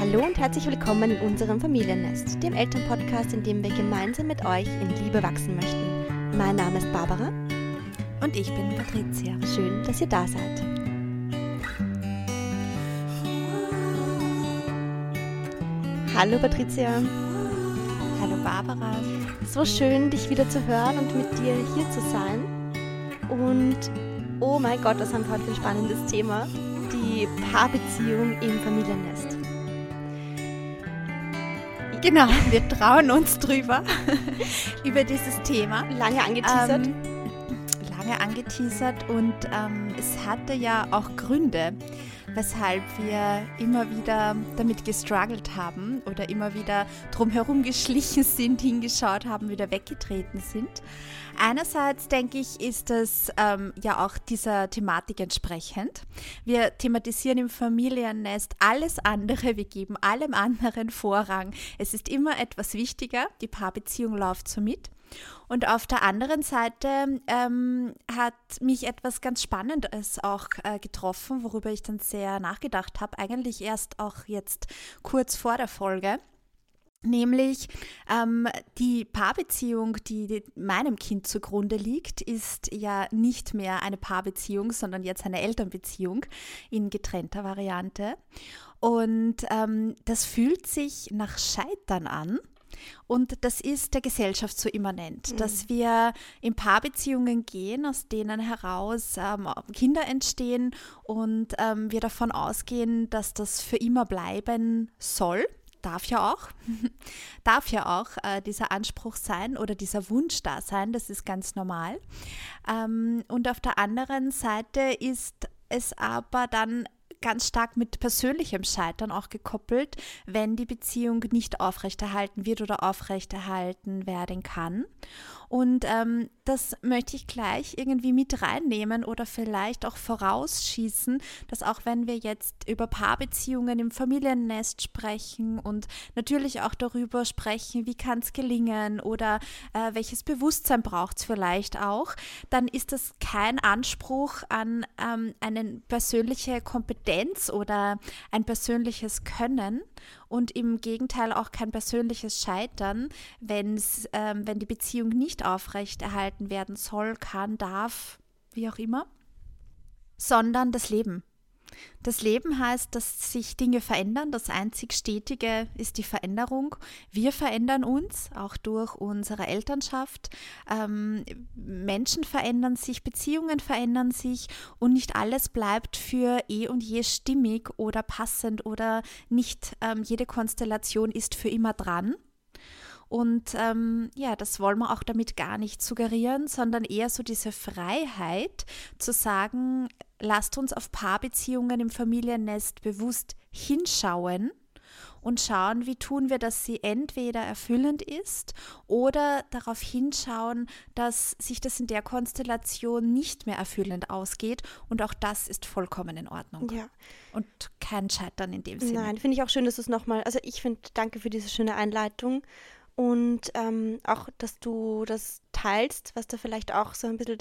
Hallo und herzlich willkommen in unserem Familiennest, dem Elternpodcast, in dem wir gemeinsam mit euch in Liebe wachsen möchten. Mein Name ist Barbara. Und ich bin Patricia. Schön, dass ihr da seid. Hallo Patricia. Hallo Barbara. So schön, dich wieder zu hören und mit dir hier zu sein. Und oh mein Gott, was haben wir heute für ein spannendes Thema. Die Paarbeziehung im Familiennest. Genau, wir trauen uns drüber, über dieses Thema. Lange angeteasert. Und es hatte ja auch Gründe, weshalb wir immer wieder damit gestruggelt haben oder immer wieder drumherum geschlichen sind, hingeschaut haben, wieder weggetreten sind. Einerseits, denke ich, ist es ja auch dieser Thematik entsprechend. Wir thematisieren im Familiennest alles andere, wir geben allem anderen Vorrang. Es ist immer etwas wichtiger, die Paarbeziehung läuft so mit. Und auf der anderen Seite hat mich etwas ganz Spannendes auch getroffen, worüber ich dann sehr nachgedacht habe, eigentlich erst auch jetzt kurz vor der Folge. Nämlich die Paarbeziehung, die meinem Kind zugrunde liegt, ist ja nicht mehr eine Paarbeziehung, sondern jetzt eine Elternbeziehung in getrennter Variante. Und das fühlt sich nach Scheitern an. Und das ist der Gesellschaft so immanent, dass wir in Paarbeziehungen gehen, aus denen heraus Kinder entstehen und wir davon ausgehen, dass das für immer bleiben soll. Darf ja auch dieser Anspruch sein oder dieser Wunsch da sein, das ist ganz normal. Und auf der anderen Seite ist es aber dann ganz stark mit persönlichem Scheitern auch gekoppelt, wenn die Beziehung nicht aufrechterhalten wird oder aufrechterhalten werden kann. Und das möchte ich gleich irgendwie mit reinnehmen oder vielleicht auch vorausschießen, dass auch wenn wir jetzt über Paarbeziehungen im Familiennest sprechen und natürlich auch darüber sprechen, wie kann es gelingen oder welches Bewusstsein braucht es vielleicht auch, dann ist das kein Anspruch an eine persönliche Kompetenz oder ein persönliches Können und im Gegenteil auch kein persönliches Scheitern, wenn die Beziehung nicht aufrechterhalten werden soll, kann, darf, wie auch immer, sondern das Leben. Das Leben heißt, dass sich Dinge verändern. Das einzig Stetige ist die Veränderung. Wir verändern uns, auch durch unsere Elternschaft. Menschen verändern sich, Beziehungen verändern sich und nicht alles bleibt für eh und je stimmig oder passend oder nicht jede Konstellation ist für immer dran. Und das wollen wir auch damit gar nicht suggerieren, sondern eher so diese Freiheit zu sagen, lasst uns auf Paarbeziehungen im Familiennest bewusst hinschauen und schauen, wie tun wir, dass sie entweder erfüllend ist oder darauf hinschauen, dass sich das in der Konstellation nicht mehr erfüllend ausgeht und auch das ist vollkommen in Ordnung. Ja. Und kein Scheitern in dem Sinne. Nein, finde ich auch schön, dass du es nochmal, also ich finde, danke für diese schöne Einleitung. Und auch, dass du das teilst, was da vielleicht auch so ein bisschen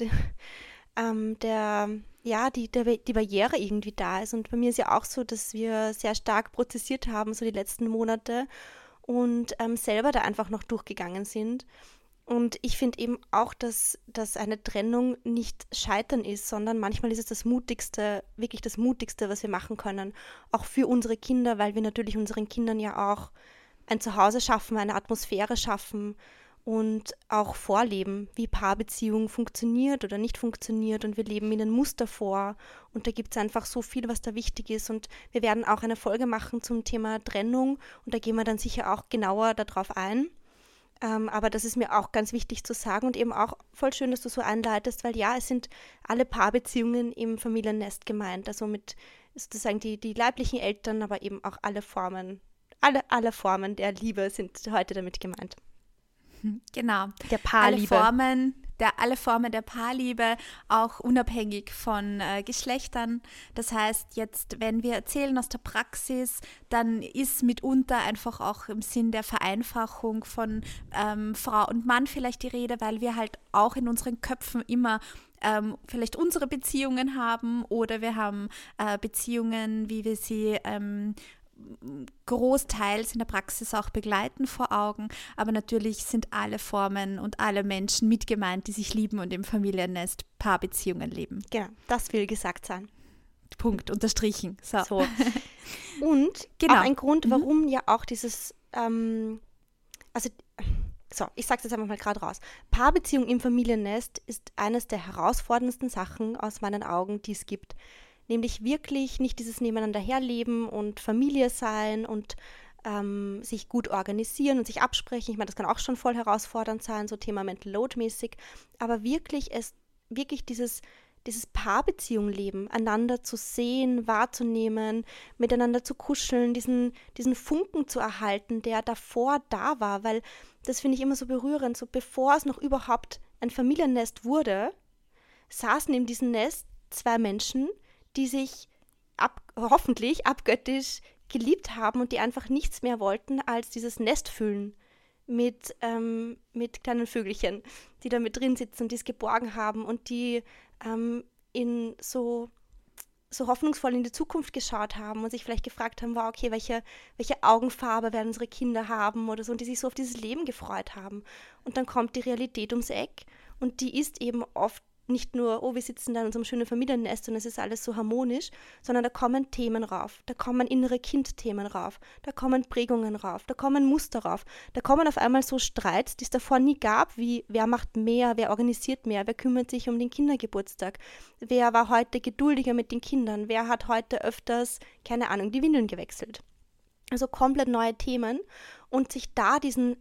die Barriere irgendwie da ist. Und bei mir ist ja auch so, dass wir sehr stark prozessiert haben, so die letzten Monate und selber da einfach noch durchgegangen sind. Und ich finde eben auch, dass eine Trennung nicht Scheitern ist, sondern manchmal ist es das Mutigste, wirklich das Mutigste, was wir machen können. Auch für unsere Kinder, weil wir natürlich unseren Kindern ja auch ein Zuhause schaffen, eine Atmosphäre schaffen und auch vorleben, wie Paarbeziehung funktioniert oder nicht funktioniert und wir leben ihnen Muster vor und da gibt es einfach so viel, was da wichtig ist und wir werden auch eine Folge machen zum Thema Trennung und da gehen wir dann sicher auch genauer darauf ein, aber das ist mir auch ganz wichtig zu sagen und eben auch voll schön, dass du so einleitest, weil ja, es sind alle Paarbeziehungen im Familiennest gemeint, also mit sozusagen die leiblichen Eltern, aber eben auch alle Formen der Liebe sind heute damit gemeint. Genau. Der Paarliebe. Alle Formen der Paarliebe, auch unabhängig von Geschlechtern. Das heißt, jetzt, wenn wir erzählen aus der Praxis, dann ist mitunter einfach auch im Sinn der Vereinfachung von Frau und Mann vielleicht die Rede, weil wir halt auch in unseren Köpfen immer vielleicht unsere Beziehungen haben oder wir haben Beziehungen, wie wir sie großteils in der Praxis auch begleiten vor Augen. Aber natürlich sind alle Formen und alle Menschen mit gemeint, die sich lieben und im Familiennest Paarbeziehungen leben. Genau, das will gesagt sein. Punkt, unterstrichen. So. Und genau. Auch ein Grund, warum ja auch dieses, ich sage es jetzt einfach mal gerade raus. Paarbeziehung im Familiennest ist eines der herausforderndsten Sachen aus meinen Augen, die es gibt. Nämlich wirklich nicht dieses Nebeneinander herleben und Familie sein und sich gut organisieren und sich absprechen. Ich meine, das kann auch schon voll herausfordernd sein, so Thema Mental Load mäßig. Aber wirklich dieses Paarbeziehung leben, einander zu sehen, wahrzunehmen, miteinander zu kuscheln, diesen Funken zu erhalten, der davor da war, weil das finde ich immer so berührend, so bevor es noch überhaupt ein Familiennest wurde, saßen in diesem Nest zwei Menschen, die sich hoffentlich abgöttisch geliebt haben und die einfach nichts mehr wollten, als dieses Nest füllen mit kleinen Vögelchen, die da mit drin sitzen und die es geborgen haben und die in so hoffnungsvoll in die Zukunft geschaut haben und sich vielleicht gefragt haben, wow, okay, welche Augenfarbe werden unsere Kinder haben oder so, und die sich so auf dieses Leben gefreut haben. Und dann kommt die Realität ums Eck und die ist eben oft nicht nur, oh, wir sitzen da in unserem schönen Familiennest und es ist alles so harmonisch, sondern da kommen Themen rauf, da kommen innere Kindthemen rauf, da kommen Prägungen rauf, da kommen Muster rauf, da kommen auf einmal so Streits, die es davor nie gab, wie wer macht mehr, wer organisiert mehr, wer kümmert sich um den Kindergeburtstag, wer war heute geduldiger mit den Kindern, wer hat heute öfters, keine Ahnung, die Windeln gewechselt. Also komplett neue Themen, und sich da diesen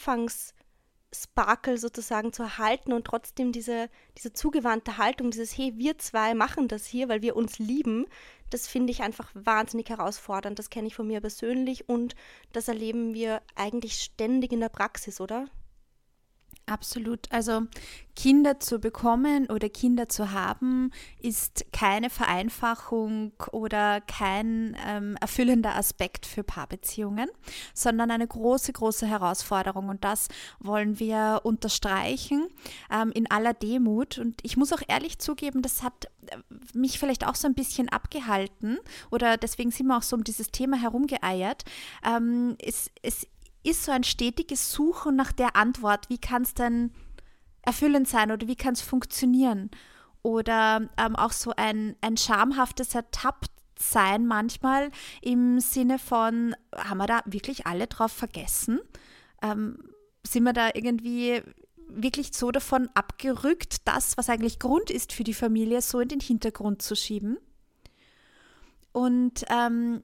Sparkle sozusagen zu erhalten und trotzdem diese zugewandte Haltung, dieses hey, wir zwei machen das hier, weil wir uns lieben, das finde ich einfach wahnsinnig herausfordernd. Das kenne ich von mir persönlich und das erleben wir eigentlich ständig in der Praxis, oder? Absolut. Also Kinder zu bekommen oder Kinder zu haben, ist keine Vereinfachung oder kein erfüllender Aspekt für Paarbeziehungen, sondern eine große, große Herausforderung. Und das wollen wir unterstreichen in aller Demut. Und ich muss auch ehrlich zugeben, das hat mich vielleicht auch so ein bisschen abgehalten, oder deswegen sind wir auch so um dieses Thema herumgeeiert. Es ist so ein stetiges Suchen nach der Antwort, wie kann es denn erfüllend sein oder wie kann es funktionieren? Oder auch so ein schamhaftes Ertapptsein manchmal im Sinne von, haben wir da wirklich alle drauf vergessen? Sind wir da irgendwie wirklich so davon abgerückt, das, was eigentlich Grund ist für die Familie, so in den Hintergrund zu schieben? Und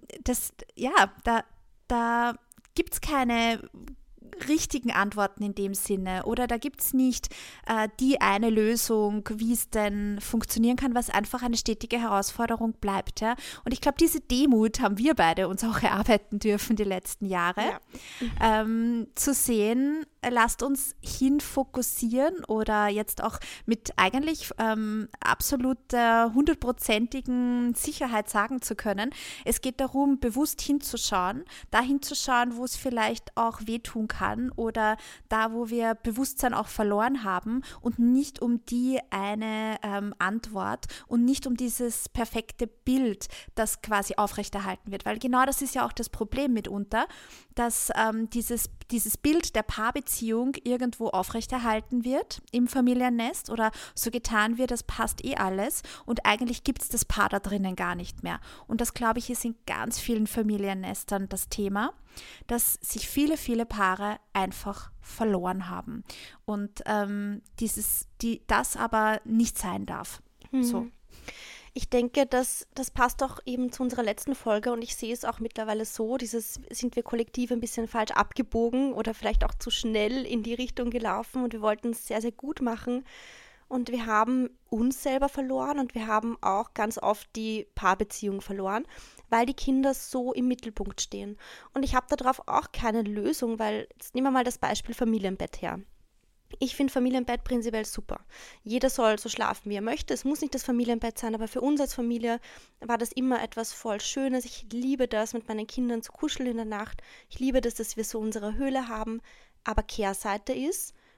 da gibt es keine richtigen Antworten in dem Sinne, oder da gibt es nicht die eine Lösung, wie es denn funktionieren kann, was einfach eine stetige Herausforderung bleibt. Ja? Und ich glaube, diese Demut haben wir beide uns auch erarbeiten dürfen die letzten Jahre, zu sehen, lasst uns hinfokussieren oder jetzt auch mit eigentlich absoluter 100%igen Sicherheit sagen zu können, es geht darum, bewusst hinzuschauen, da hinzuschauen, wo es vielleicht auch wehtun kann oder da, wo wir Bewusstsein auch verloren haben, und nicht um die eine Antwort und nicht um dieses perfekte Bild, das quasi aufrechterhalten wird, weil genau das ist ja auch das Problem mitunter, dass dieses Bild der Paarbeziehung irgendwo aufrechterhalten wird im Familiennest oder so getan wird, das passt eh alles, und eigentlich gibt es das Paar da drinnen gar nicht mehr. Und das, glaube ich, ist in ganz vielen Familiennestern das Thema, dass sich viele, viele Paare einfach verloren haben und das aber nicht sein darf. So. Ich denke, das passt auch eben zu unserer letzten Folge, und ich sehe es auch mittlerweile so, sind wir kollektiv ein bisschen falsch abgebogen oder vielleicht auch zu schnell in die Richtung gelaufen, und wir wollten es sehr, sehr gut machen, und wir haben uns selber verloren und wir haben auch ganz oft die Paarbeziehung verloren, weil die Kinder so im Mittelpunkt stehen. Und ich habe darauf auch keine Lösung, weil, jetzt nehmen wir mal das Beispiel Familienbett her. Ich finde Familienbett prinzipiell super. Jeder soll so schlafen, wie er möchte. Es muss nicht das Familienbett sein, aber für uns als Familie war das immer etwas voll Schönes. Ich liebe das, mit meinen Kindern zu kuscheln in der Nacht. Ich liebe das, dass wir so unsere Höhle haben. Aber Kehrseite ist,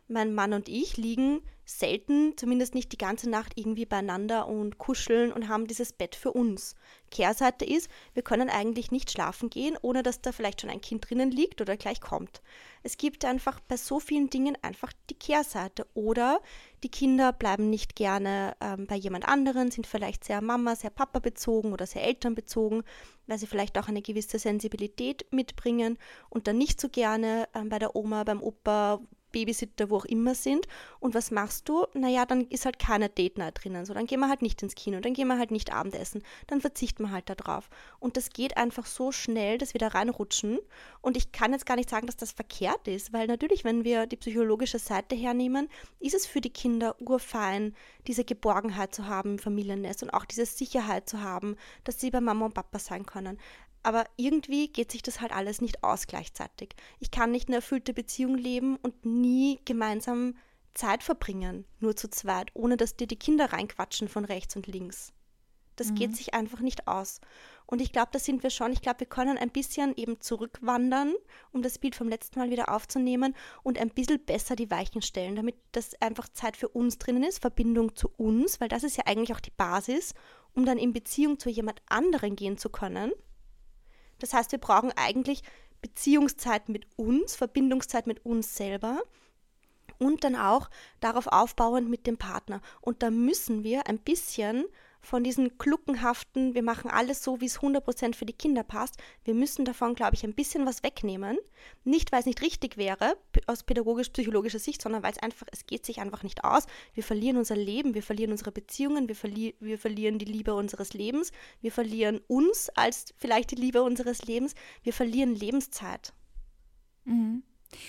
Mein Mann und ich liegen selten, zumindest nicht die ganze Nacht irgendwie beieinander und kuscheln und haben dieses Bett für uns. Kehrseite ist, wir können eigentlich nicht schlafen gehen, ohne dass da vielleicht schon ein Kind drinnen liegt oder gleich kommt. Es gibt einfach bei so vielen Dingen einfach die Kehrseite. Oder die Kinder bleiben nicht gerne bei jemand anderen, sind vielleicht sehr Mama, sehr Papa bezogen oder sehr Eltern bezogen, weil sie vielleicht auch eine gewisse Sensibilität mitbringen und dann nicht so gerne bei der Oma, beim Opa, Babysitter, wo auch immer sind. Und was machst du? Naja, dann ist halt keine Date Night drinnen. So, dann gehen wir halt nicht ins Kino, dann gehen wir halt nicht Abendessen, dann verzichten wir halt da drauf. Und das geht einfach so schnell, dass wir da reinrutschen. Und ich kann jetzt gar nicht sagen, dass das verkehrt ist, weil natürlich, wenn wir die psychologische Seite hernehmen, ist es für die Kinder urfein, diese Geborgenheit zu haben im Familiennest und auch diese Sicherheit zu haben, dass sie bei Mama und Papa sein können. Aber irgendwie geht sich das halt alles nicht aus gleichzeitig. Ich kann nicht eine erfüllte Beziehung leben und nie gemeinsam Zeit verbringen, nur zu zweit, ohne dass dir die Kinder reinquatschen von rechts und links. Das geht sich einfach nicht aus. Und ich glaube, da sind wir schon. Ich glaube, wir können ein bisschen eben zurückwandern, um das Bild vom letzten Mal wieder aufzunehmen und ein bisschen besser die Weichen stellen, damit das einfach Zeit für uns drinnen ist, Verbindung zu uns, weil das ist ja eigentlich auch die Basis, um dann in Beziehung zu jemand anderen gehen zu können. Das heißt, wir brauchen eigentlich Beziehungszeit mit uns, Verbindungszeit mit uns selber und dann auch darauf aufbauend mit dem Partner. Und da müssen wir ein bisschen von diesen gluckenhaften, wir machen alles so, wie es 100% für die Kinder passt, wir müssen davon, glaube ich, ein bisschen was wegnehmen. Nicht, weil es nicht richtig wäre, aus pädagogisch-psychologischer Sicht, sondern weil es geht sich einfach nicht aus. Wir verlieren unser Leben, wir verlieren unsere Beziehungen, wir verlieren die Liebe unseres Lebens, wir verlieren uns als vielleicht die Liebe unseres Lebens, wir verlieren Lebenszeit. Mhm.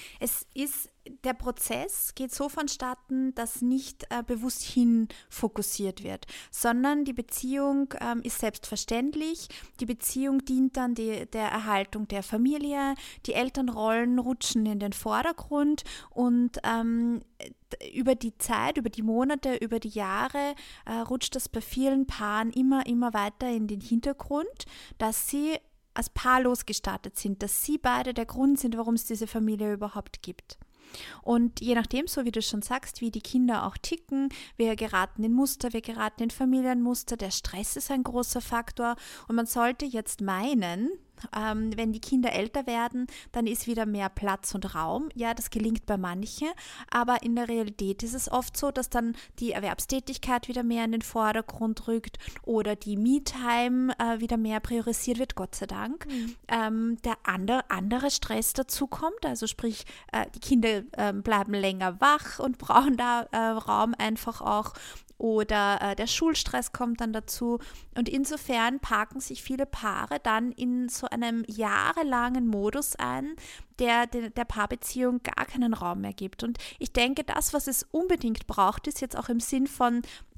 Der Prozess geht so vonstatten, dass nicht bewusst hin fokussiert wird, sondern die Beziehung ist selbstverständlich. Die Beziehung dient dann der Erhaltung der Familie. Die Elternrollen rutschen in den Vordergrund und über die Zeit, über die Monate, über die Jahre rutscht das bei vielen Paaren immer weiter in den Hintergrund, dass sie als Paar losgestartet sind, dass sie beide der Grund sind, warum es diese Familie überhaupt gibt. Und je nachdem, so wie du schon sagst, wie die Kinder auch ticken, wir geraten in Muster, wir geraten in Familienmuster, der Stress ist ein großer Faktor und man sollte jetzt meinen, wenn die Kinder älter werden, dann ist wieder mehr Platz und Raum. Ja, das gelingt bei manchen, aber in der Realität ist es oft so, dass dann die Erwerbstätigkeit wieder mehr in den Vordergrund rückt oder die Me-Time wieder mehr priorisiert wird, Gott sei Dank. Der andere Stress dazu kommt, also sprich, die Kinder bleiben länger wach und brauchen da Raum einfach auch. Oder der Schulstress kommt dann dazu. Und insofern parken sich viele Paare dann in so einem jahrelangen Modus ein, der Paarbeziehung gar keinen Raum mehr gibt. Und ich denke, das, was es unbedingt braucht, ist jetzt auch im Sinn von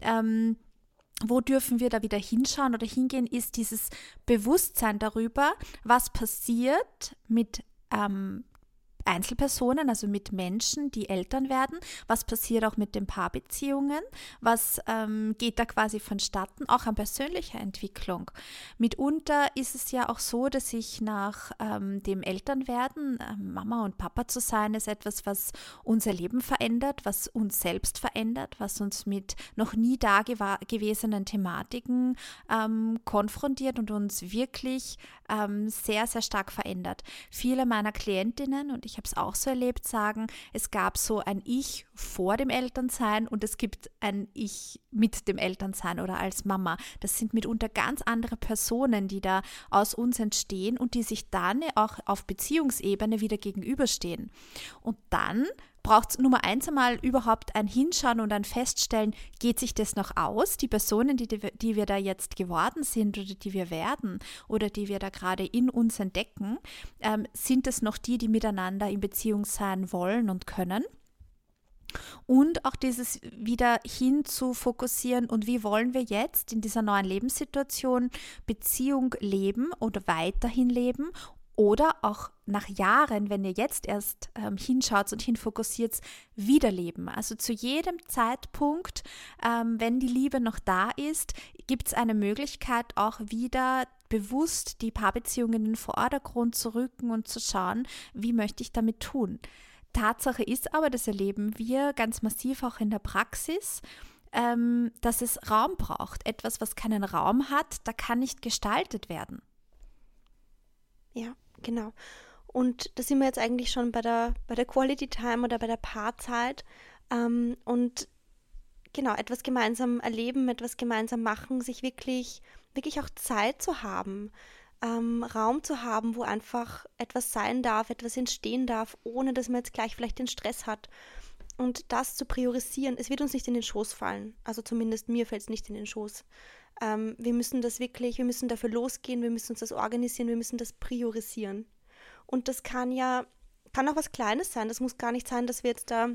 wo dürfen wir da wieder hinschauen oder hingehen, ist dieses Bewusstsein darüber, was passiert mit Einzelpersonen, also mit Menschen, die Eltern werden, was passiert auch mit den Paarbeziehungen, was geht da quasi vonstatten, auch an persönlicher Entwicklung. Mitunter ist es ja auch so, dass ich nach dem Elternwerden, Mama und Papa zu sein, ist etwas, was unser Leben verändert, was uns selbst verändert, was uns mit noch nie dagewesenen Thematiken konfrontiert und uns wirklich sehr, sehr stark verändert. Viele meiner Klientinnen, und ich habe es auch so erlebt, sagen, es gab so ein Ich vor dem Elternsein und es gibt ein Ich mit dem Elternsein oder als Mama. Das sind mitunter ganz andere Personen, die da aus uns entstehen und die sich dann auch auf Beziehungsebene wieder gegenüberstehen. Und dann braucht es Nummer eins einmal überhaupt ein Hinschauen und ein Feststellen, geht sich das noch aus? Die Personen, die wir da jetzt geworden sind oder die wir werden oder die wir da gerade in uns entdecken, sind es noch die miteinander in Beziehung sein wollen und können? Und auch dieses wieder hin zu fokussieren und wie wollen wir jetzt in dieser neuen Lebenssituation Beziehung leben oder weiterhin leben oder auch nach Jahren, wenn ihr jetzt erst hinschaut und hinfokussiert, wiederleben. Also zu jedem Zeitpunkt, wenn die Liebe noch da ist, gibt es eine Möglichkeit, auch wieder bewusst die Paarbeziehungen in den Vordergrund zu rücken und zu schauen, wie möchte ich damit tun. Tatsache ist aber, das erleben wir ganz massiv auch in der Praxis, dass es Raum braucht. Etwas, was keinen Raum hat, da kann nicht gestaltet werden. Ja, genau. Und da sind wir jetzt eigentlich schon bei der Quality Time oder bei der Paarzeit. Und genau, etwas gemeinsam erleben, etwas gemeinsam machen, sich wirklich auch Zeit zu haben, Raum zu haben, wo einfach etwas sein darf, etwas entstehen darf, ohne dass man jetzt gleich vielleicht den Stress hat. Und das zu priorisieren, es wird uns nicht in den Schoß fallen. Also zumindest mir fällt es nicht in den Schoß. Wir müssen dafür losgehen, wir müssen uns das organisieren, wir müssen das priorisieren. Und das kann auch was Kleines sein. Das muss gar nicht sein, dass wir jetzt da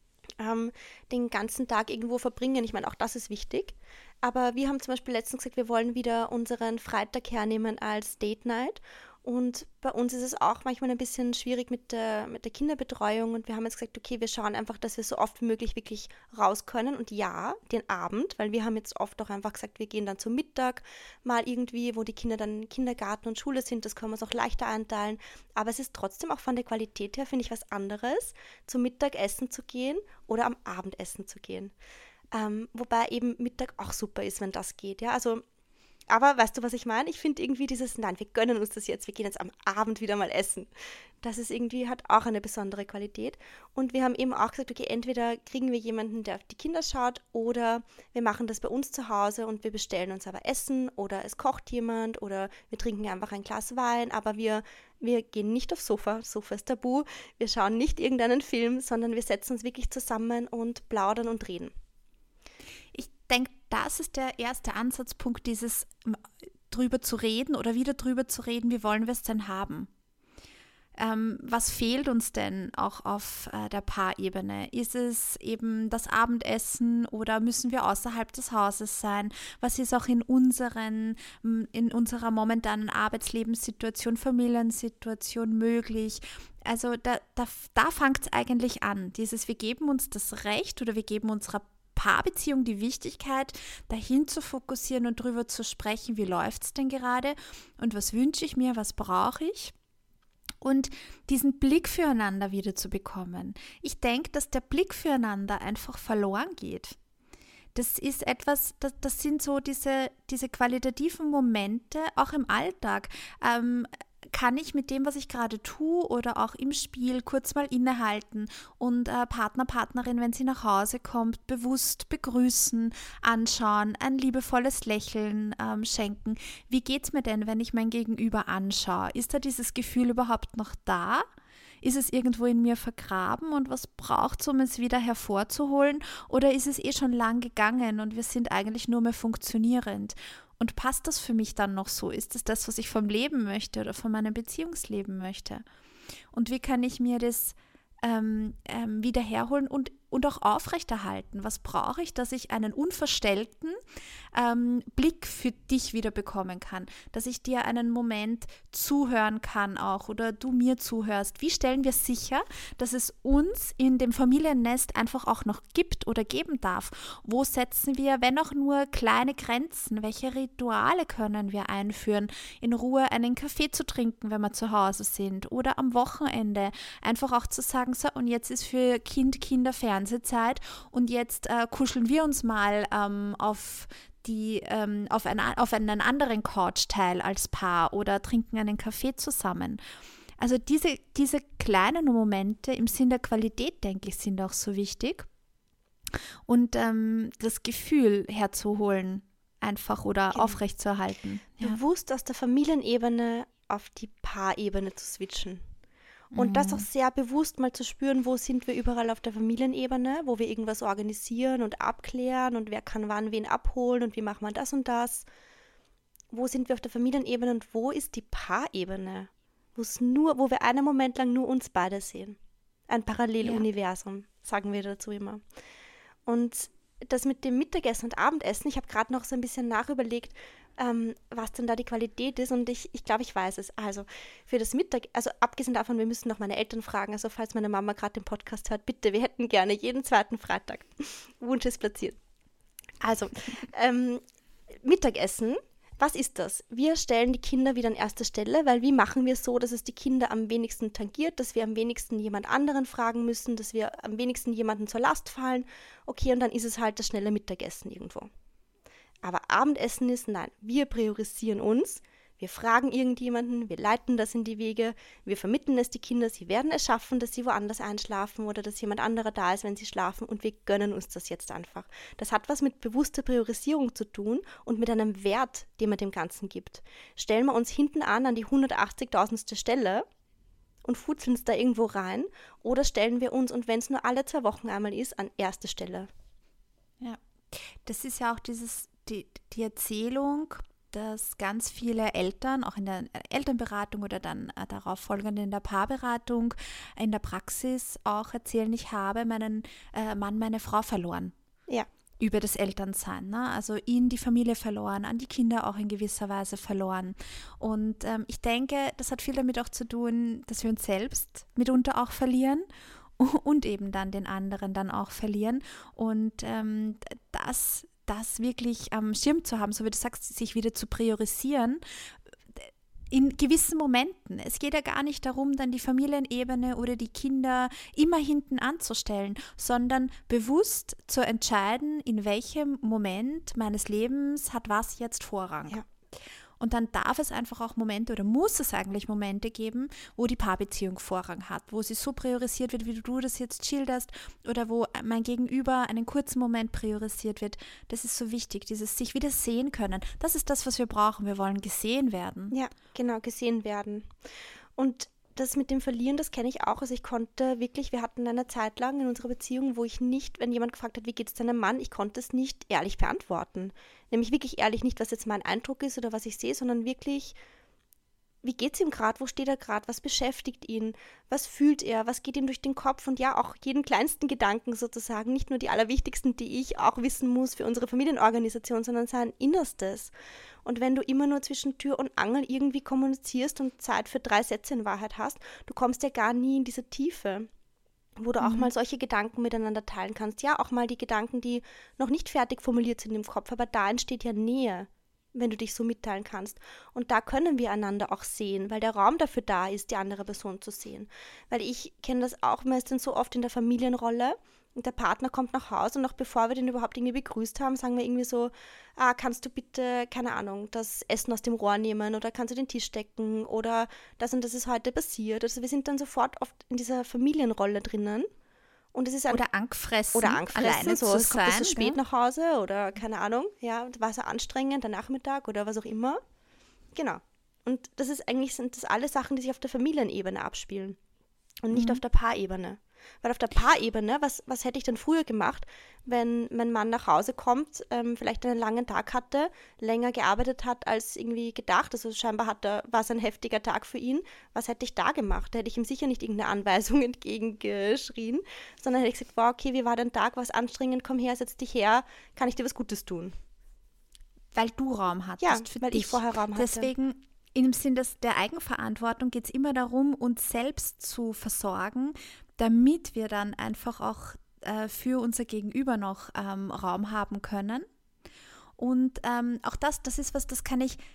den ganzen Tag irgendwo verbringen. Ich meine, auch das ist wichtig. Aber wir haben zum Beispiel letztens gesagt, wir wollen wieder unseren Freitag hernehmen als Date Night. Und bei uns ist es auch manchmal ein bisschen schwierig mit der Kinderbetreuung. Und wir haben jetzt gesagt, okay, wir schauen einfach, dass wir so oft wie möglich wirklich raus können. Und ja, den Abend, weil wir haben jetzt oft auch einfach gesagt, wir gehen dann zum Mittag mal irgendwie, wo die Kinder dann in Kindergarten und Schule sind. Das können wir uns auch leichter einteilen. Aber es ist trotzdem auch von der Qualität her, finde ich, was anderes, zum Mittagessen zu gehen oder am Abendessen zu gehen. Wobei eben Mittag auch super ist, wenn das geht. Ja, also aber weißt du, was ich meine? Ich finde irgendwie nein, wir gönnen uns das jetzt, wir gehen jetzt am Abend wieder mal essen. Das ist irgendwie, hat auch eine besondere Qualität. Und wir haben eben auch gesagt, okay, entweder kriegen wir jemanden, der auf die Kinder schaut, oder wir machen das bei uns zu Hause und wir bestellen uns aber Essen, oder es kocht jemand, oder wir trinken einfach ein Glas Wein, aber wir gehen nicht aufs Sofa, Sofa ist tabu, wir schauen nicht irgendeinen Film, sondern wir setzen uns wirklich zusammen und plaudern und reden. Ich denke, das ist der erste Ansatzpunkt, dieses drüber zu reden oder wieder drüber zu reden, wie wollen wir es denn haben? Was fehlt uns denn auch auf der Paarebene? Ist es eben das Abendessen oder müssen wir außerhalb des Hauses sein? Was ist auch in unserer momentanen Arbeitslebenssituation, Familiensituation möglich? Also da fängt es eigentlich an. Wir geben uns das Recht oder wir geben unserer Paarbeziehung die Wichtigkeit, dahin zu fokussieren und darüber zu sprechen, wie läuft es denn gerade und was wünsche ich mir, was brauche ich, und diesen Blick füreinander wieder zu bekommen. Ich denke, dass der Blick füreinander einfach verloren geht. Das ist etwas, das sind so diese qualitativen Momente, auch im Alltag. Kann ich mit dem, was ich gerade tue oder auch im Spiel kurz mal innehalten und Partner, Partnerin, wenn sie nach Hause kommt, bewusst begrüßen, anschauen, ein liebevolles Lächeln schenken. Wie geht's mir denn, wenn ich mein Gegenüber anschaue? Ist da dieses Gefühl überhaupt noch da? Ist es irgendwo in mir vergraben und was braucht es, um es wieder hervorzuholen? Oder ist es schon lang gegangen und wir sind eigentlich nur mehr funktionierend? Und passt das für mich dann noch so? Ist es das, was ich vom Leben möchte oder von meinem Beziehungsleben möchte? Und wie kann ich mir das wieder herholen und auch aufrechterhalten? Was brauche ich, dass ich einen unverstellten Blick für dich wieder bekommen kann? Dass ich dir einen Moment zuhören kann auch oder du mir zuhörst. Wie stellen wir sicher, dass es uns in dem Familiennest einfach auch noch gibt oder geben darf? Wo setzen wir, wenn auch nur kleine Grenzen? Welche Rituale können wir einführen? In Ruhe einen Kaffee zu trinken, wenn wir zu Hause sind, oder am Wochenende einfach auch zu sagen, so, und jetzt ist für Kinder Fernsehzeit und jetzt kuscheln wir uns mal auf einen anderen Couchteil als Paar oder trinken einen Kaffee zusammen. Also diese kleinen Momente im Sinn der Qualität, denke ich, sind auch so wichtig. Und das Gefühl herzuholen einfach oder Genau. aufrechtzuerhalten. Ja. Bewusst aus der Familienebene auf die Paarebene zu switchen. Und das auch sehr bewusst mal zu spüren, wo sind wir überall auf der Familienebene, wo wir irgendwas organisieren und abklären und wer kann wann wen abholen und wie macht man das und das. Wo sind wir auf der Familienebene und wo ist die Paarebene, wo wir einen Moment lang nur uns beide sehen. Ein Paralleluniversum, sagen wir dazu immer. Und das mit dem Mittagessen und Abendessen, ich habe gerade noch so ein bisschen nachüberlegt, was denn da die Qualität ist, und ich glaube, ich weiß es. Also für das Mittag, also abgesehen davon, wir müssen noch meine Eltern fragen, also falls meine Mama gerade den Podcast hört, bitte, wir hätten gerne jeden zweiten Freitag. Wunsch ist platziert. Also, Mittagessen Was ist das? Wir stellen die Kinder wieder an erste Stelle, weil wie machen wir es so, dass es die Kinder am wenigsten tangiert, dass wir am wenigsten jemand anderen fragen müssen, dass wir am wenigsten jemanden zur Last fallen. Okay, und dann ist es halt das schnelle Mittagessen irgendwo. Aber Abendessen ist, nein, wir priorisieren uns. Wir fragen irgendjemanden, wir leiten das in die Wege, wir vermitteln es die Kinder, sie werden es schaffen, dass sie woanders einschlafen oder dass jemand anderer da ist, wenn sie schlafen und wir gönnen uns das jetzt einfach. Das hat was mit bewusster Priorisierung zu tun und mit einem Wert, den man dem Ganzen gibt. Stellen wir uns hinten an die 180.000. Stelle und futzeln es da irgendwo rein oder stellen wir uns, und wenn es nur alle 2 Wochen einmal ist, an erste Stelle. Ja, das ist ja auch die Erzählung, dass ganz viele Eltern, auch in der Elternberatung oder dann darauf folgend in der Paarberatung, in der Praxis auch erzählen, ich habe meinen Mann, meine Frau verloren. Ja. Über das Elternsein, ne? Also ihn, die Familie verloren, an die Kinder auch in gewisser Weise verloren. Und ich denke, das hat viel damit auch zu tun, dass wir uns selbst mitunter auch verlieren und eben dann den anderen dann auch verlieren. Und das wirklich am Schirm zu haben, so wie du sagst, sich wieder zu priorisieren, in gewissen Momenten. Es geht ja gar nicht darum, dann die Familienebene oder die Kinder immer hinten anzustellen, sondern bewusst zu entscheiden, in welchem Moment meines Lebens hat was jetzt Vorrang. Ja. Und dann darf es einfach auch Momente oder muss es eigentlich Momente geben, wo die Paarbeziehung Vorrang hat, wo sie so priorisiert wird, wie du das jetzt schilderst, oder wo mein Gegenüber einen kurzen Moment priorisiert wird. Das ist so wichtig, dieses sich wieder sehen können. Das ist das, was wir brauchen. Wir wollen gesehen werden. Ja, genau, gesehen werden. Und das mit dem Verlieren, das kenne ich auch. Also ich konnte wirklich, wir hatten eine Zeit lang in unserer Beziehung, wo ich nicht, wenn jemand gefragt hat, wie geht es deinem Mann, ich konnte es nicht ehrlich beantworten. Nämlich wirklich ehrlich, nicht, was jetzt mein Eindruck ist oder was ich sehe, sondern wirklich, wie geht es ihm gerade, wo steht er gerade, was beschäftigt ihn, was fühlt er, was geht ihm durch den Kopf und ja, auch jeden kleinsten Gedanken sozusagen, nicht nur die allerwichtigsten, die ich auch wissen muss für unsere Familienorganisation, sondern sein Innerstes. Und wenn du immer nur zwischen Tür und Angel irgendwie kommunizierst und Zeit für 3 Sätze in Wahrheit hast, du kommst ja gar nie in diese Tiefe, wo du auch mal solche Gedanken miteinander teilen kannst. Ja, auch mal die Gedanken, die noch nicht fertig formuliert sind im Kopf, aber da entsteht ja Nähe, wenn du dich so mitteilen kannst. Und da können wir einander auch sehen, weil der Raum dafür da ist, die andere Person zu sehen. Weil ich kenne das auch meistens so oft in der Familienrolle und der Partner kommt nach Hause und noch bevor wir den überhaupt irgendwie begrüßt haben, sagen wir irgendwie so, kannst du bitte, keine Ahnung, das Essen aus dem Rohr nehmen oder kannst du den Tisch decken oder das und das ist heute passiert. Also wir sind dann sofort oft in dieser Familienrolle drinnen. Und es ist oder angefressen, alleine so kommt es so spät nach Hause oder keine Ahnung, ja, war so anstrengend, der Nachmittag oder was auch immer. Genau. Und das ist eigentlich, sind das alle Sachen, die sich auf der Familienebene abspielen und nicht auf der Paarebene. Weil auf der Paarebene, was hätte ich denn früher gemacht, wenn mein Mann nach Hause kommt, vielleicht einen langen Tag hatte, länger gearbeitet hat als irgendwie gedacht, also scheinbar war es ein heftiger Tag für ihn, was hätte ich da gemacht? Da hätte ich ihm sicher nicht irgendeine Anweisung entgegengeschrien, sondern hätte ich gesagt, wow, okay, wie war dein Tag, war es anstrengend, komm her, setz dich her, kann ich dir was Gutes tun? Weil du Raum hattest für weil dich. Ich vorher Raum hatte. Deswegen im Sinn der Eigenverantwortung geht es immer darum, uns selbst zu versorgen, damit wir dann einfach auch für unser Gegenüber noch Raum haben können. Und auch das ist was, das kann ich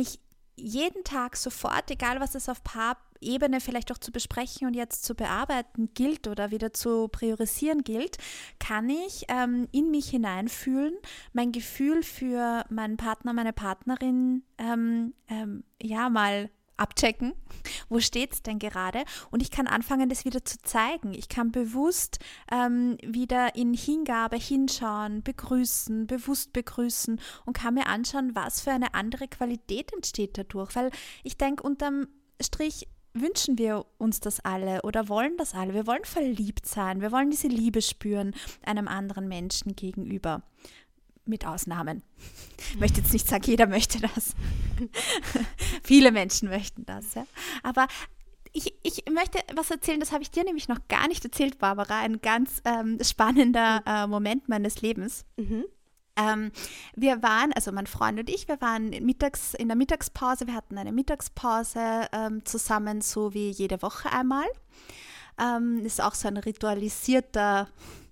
jeden Tag sofort, egal was es auf Paarebene vielleicht auch zu besprechen und jetzt zu bearbeiten gilt oder wieder zu priorisieren gilt, kann ich in mich hineinfühlen, mein Gefühl für meinen Partner, meine Partnerin mal abchecken, wo steht es denn gerade, und ich kann anfangen, das wieder zu zeigen. Ich kann bewusst wieder in Hingabe hinschauen, bewusst begrüßen und kann mir anschauen, was für eine andere Qualität entsteht dadurch, weil ich denke, unterm Strich wünschen wir uns das alle oder wollen das alle. Wir wollen verliebt sein, wir wollen diese Liebe spüren einem anderen Menschen gegenüber. Mit Ausnahmen. Ich möchte jetzt nicht sagen, jeder möchte das. Viele Menschen möchten das. Ja? Aber ich möchte was erzählen, das habe ich dir nämlich noch gar nicht erzählt, Barbara. Ein ganz spannender Moment meines Lebens. Wir waren, also mein Freund und ich, wir waren in der Mittagspause. Wir hatten eine Mittagspause zusammen, so wie jede Woche einmal. Ist auch so ein ritualisierter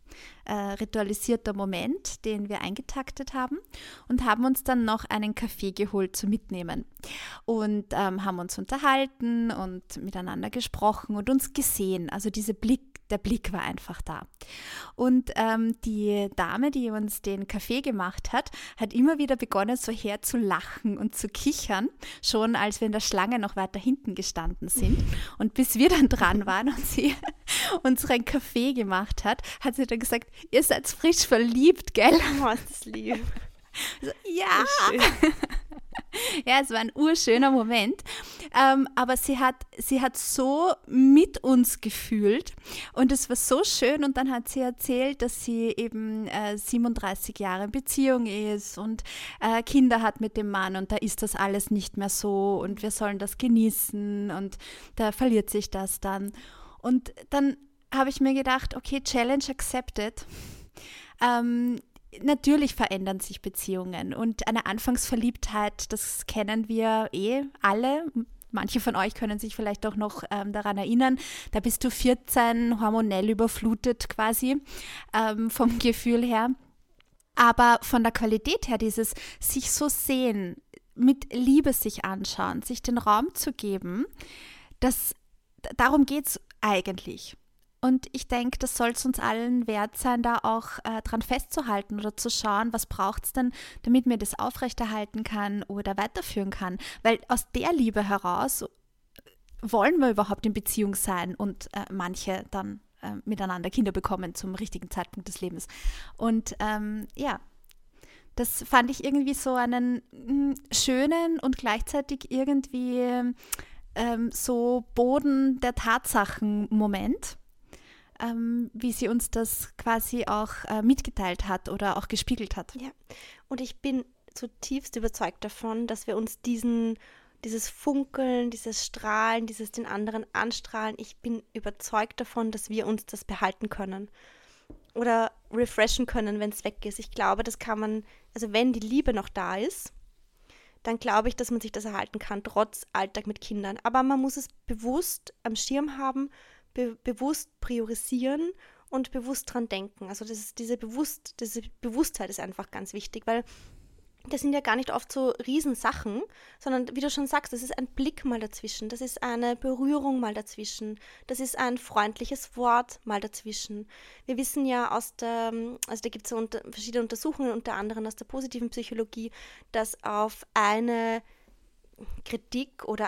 ritualisierter Moment, den wir eingetaktet haben und haben uns dann noch einen Kaffee geholt zum Mitnehmen und haben uns unterhalten und miteinander gesprochen und uns gesehen. Also der Blick war einfach da. Und die Dame, die uns den Kaffee gemacht hat, hat immer wieder begonnen, so herzulachen und zu kichern, schon als wir in der Schlange noch weiter hinten gestanden sind. Und bis wir dann dran waren und sie unseren Kaffee gemacht hat, hat sie dann gesagt, ihr seid frisch verliebt, gell? Oh, ist das lieb. So, ja. Ja, es war ein urschöner Moment, aber sie hat so mit uns gefühlt und es war so schön und dann hat sie erzählt, dass sie eben 37 Jahre in Beziehung ist und Kinder hat mit dem Mann und da ist das alles nicht mehr so und wir sollen das genießen und da verliert sich das dann. Und dann habe ich mir gedacht, okay, Challenge accepted. Natürlich verändern sich Beziehungen und eine Anfangsverliebtheit, das kennen wir alle. Manche von euch können sich vielleicht auch noch daran erinnern, da bist du 14, hormonell überflutet quasi vom Gefühl her. Aber von der Qualität her, dieses sich so sehen, mit Liebe sich anschauen, sich den Raum zu geben, darum geht es eigentlich. Und ich denke, das soll es uns allen wert sein, da auch dran festzuhalten oder zu schauen, was braucht es denn, damit mir das aufrechterhalten kann oder weiterführen kann. Weil aus der Liebe heraus wollen wir überhaupt in Beziehung sein und manche dann miteinander Kinder bekommen zum richtigen Zeitpunkt des Lebens. Und das fand ich irgendwie so einen schönen und gleichzeitig irgendwie so Boden der Tatsachen-Moment. Wie sie uns das quasi auch mitgeteilt hat oder auch gespiegelt hat. Ja, und ich bin zutiefst überzeugt davon, dass wir uns dieses Funkeln, dieses Strahlen, dieses den anderen anstrahlen, ich bin überzeugt davon, dass wir uns das behalten können oder refreshen können, wenn es weg ist. Ich glaube, das kann man, also wenn die Liebe noch da ist, dann glaube ich, dass man sich das erhalten kann, trotz Alltag mit Kindern. Aber man muss es bewusst am Schirm haben, bewusst priorisieren und bewusst dran denken. Also diese Bewusstheit ist einfach ganz wichtig, weil das sind ja gar nicht oft so Riesensachen, sondern wie du schon sagst, das ist ein Blick mal dazwischen, das ist eine Berührung mal dazwischen, das ist ein freundliches Wort mal dazwischen. Wir wissen ja also da gibt es so verschiedene Untersuchungen, unter anderem aus der positiven Psychologie, dass auf eine Kritik oder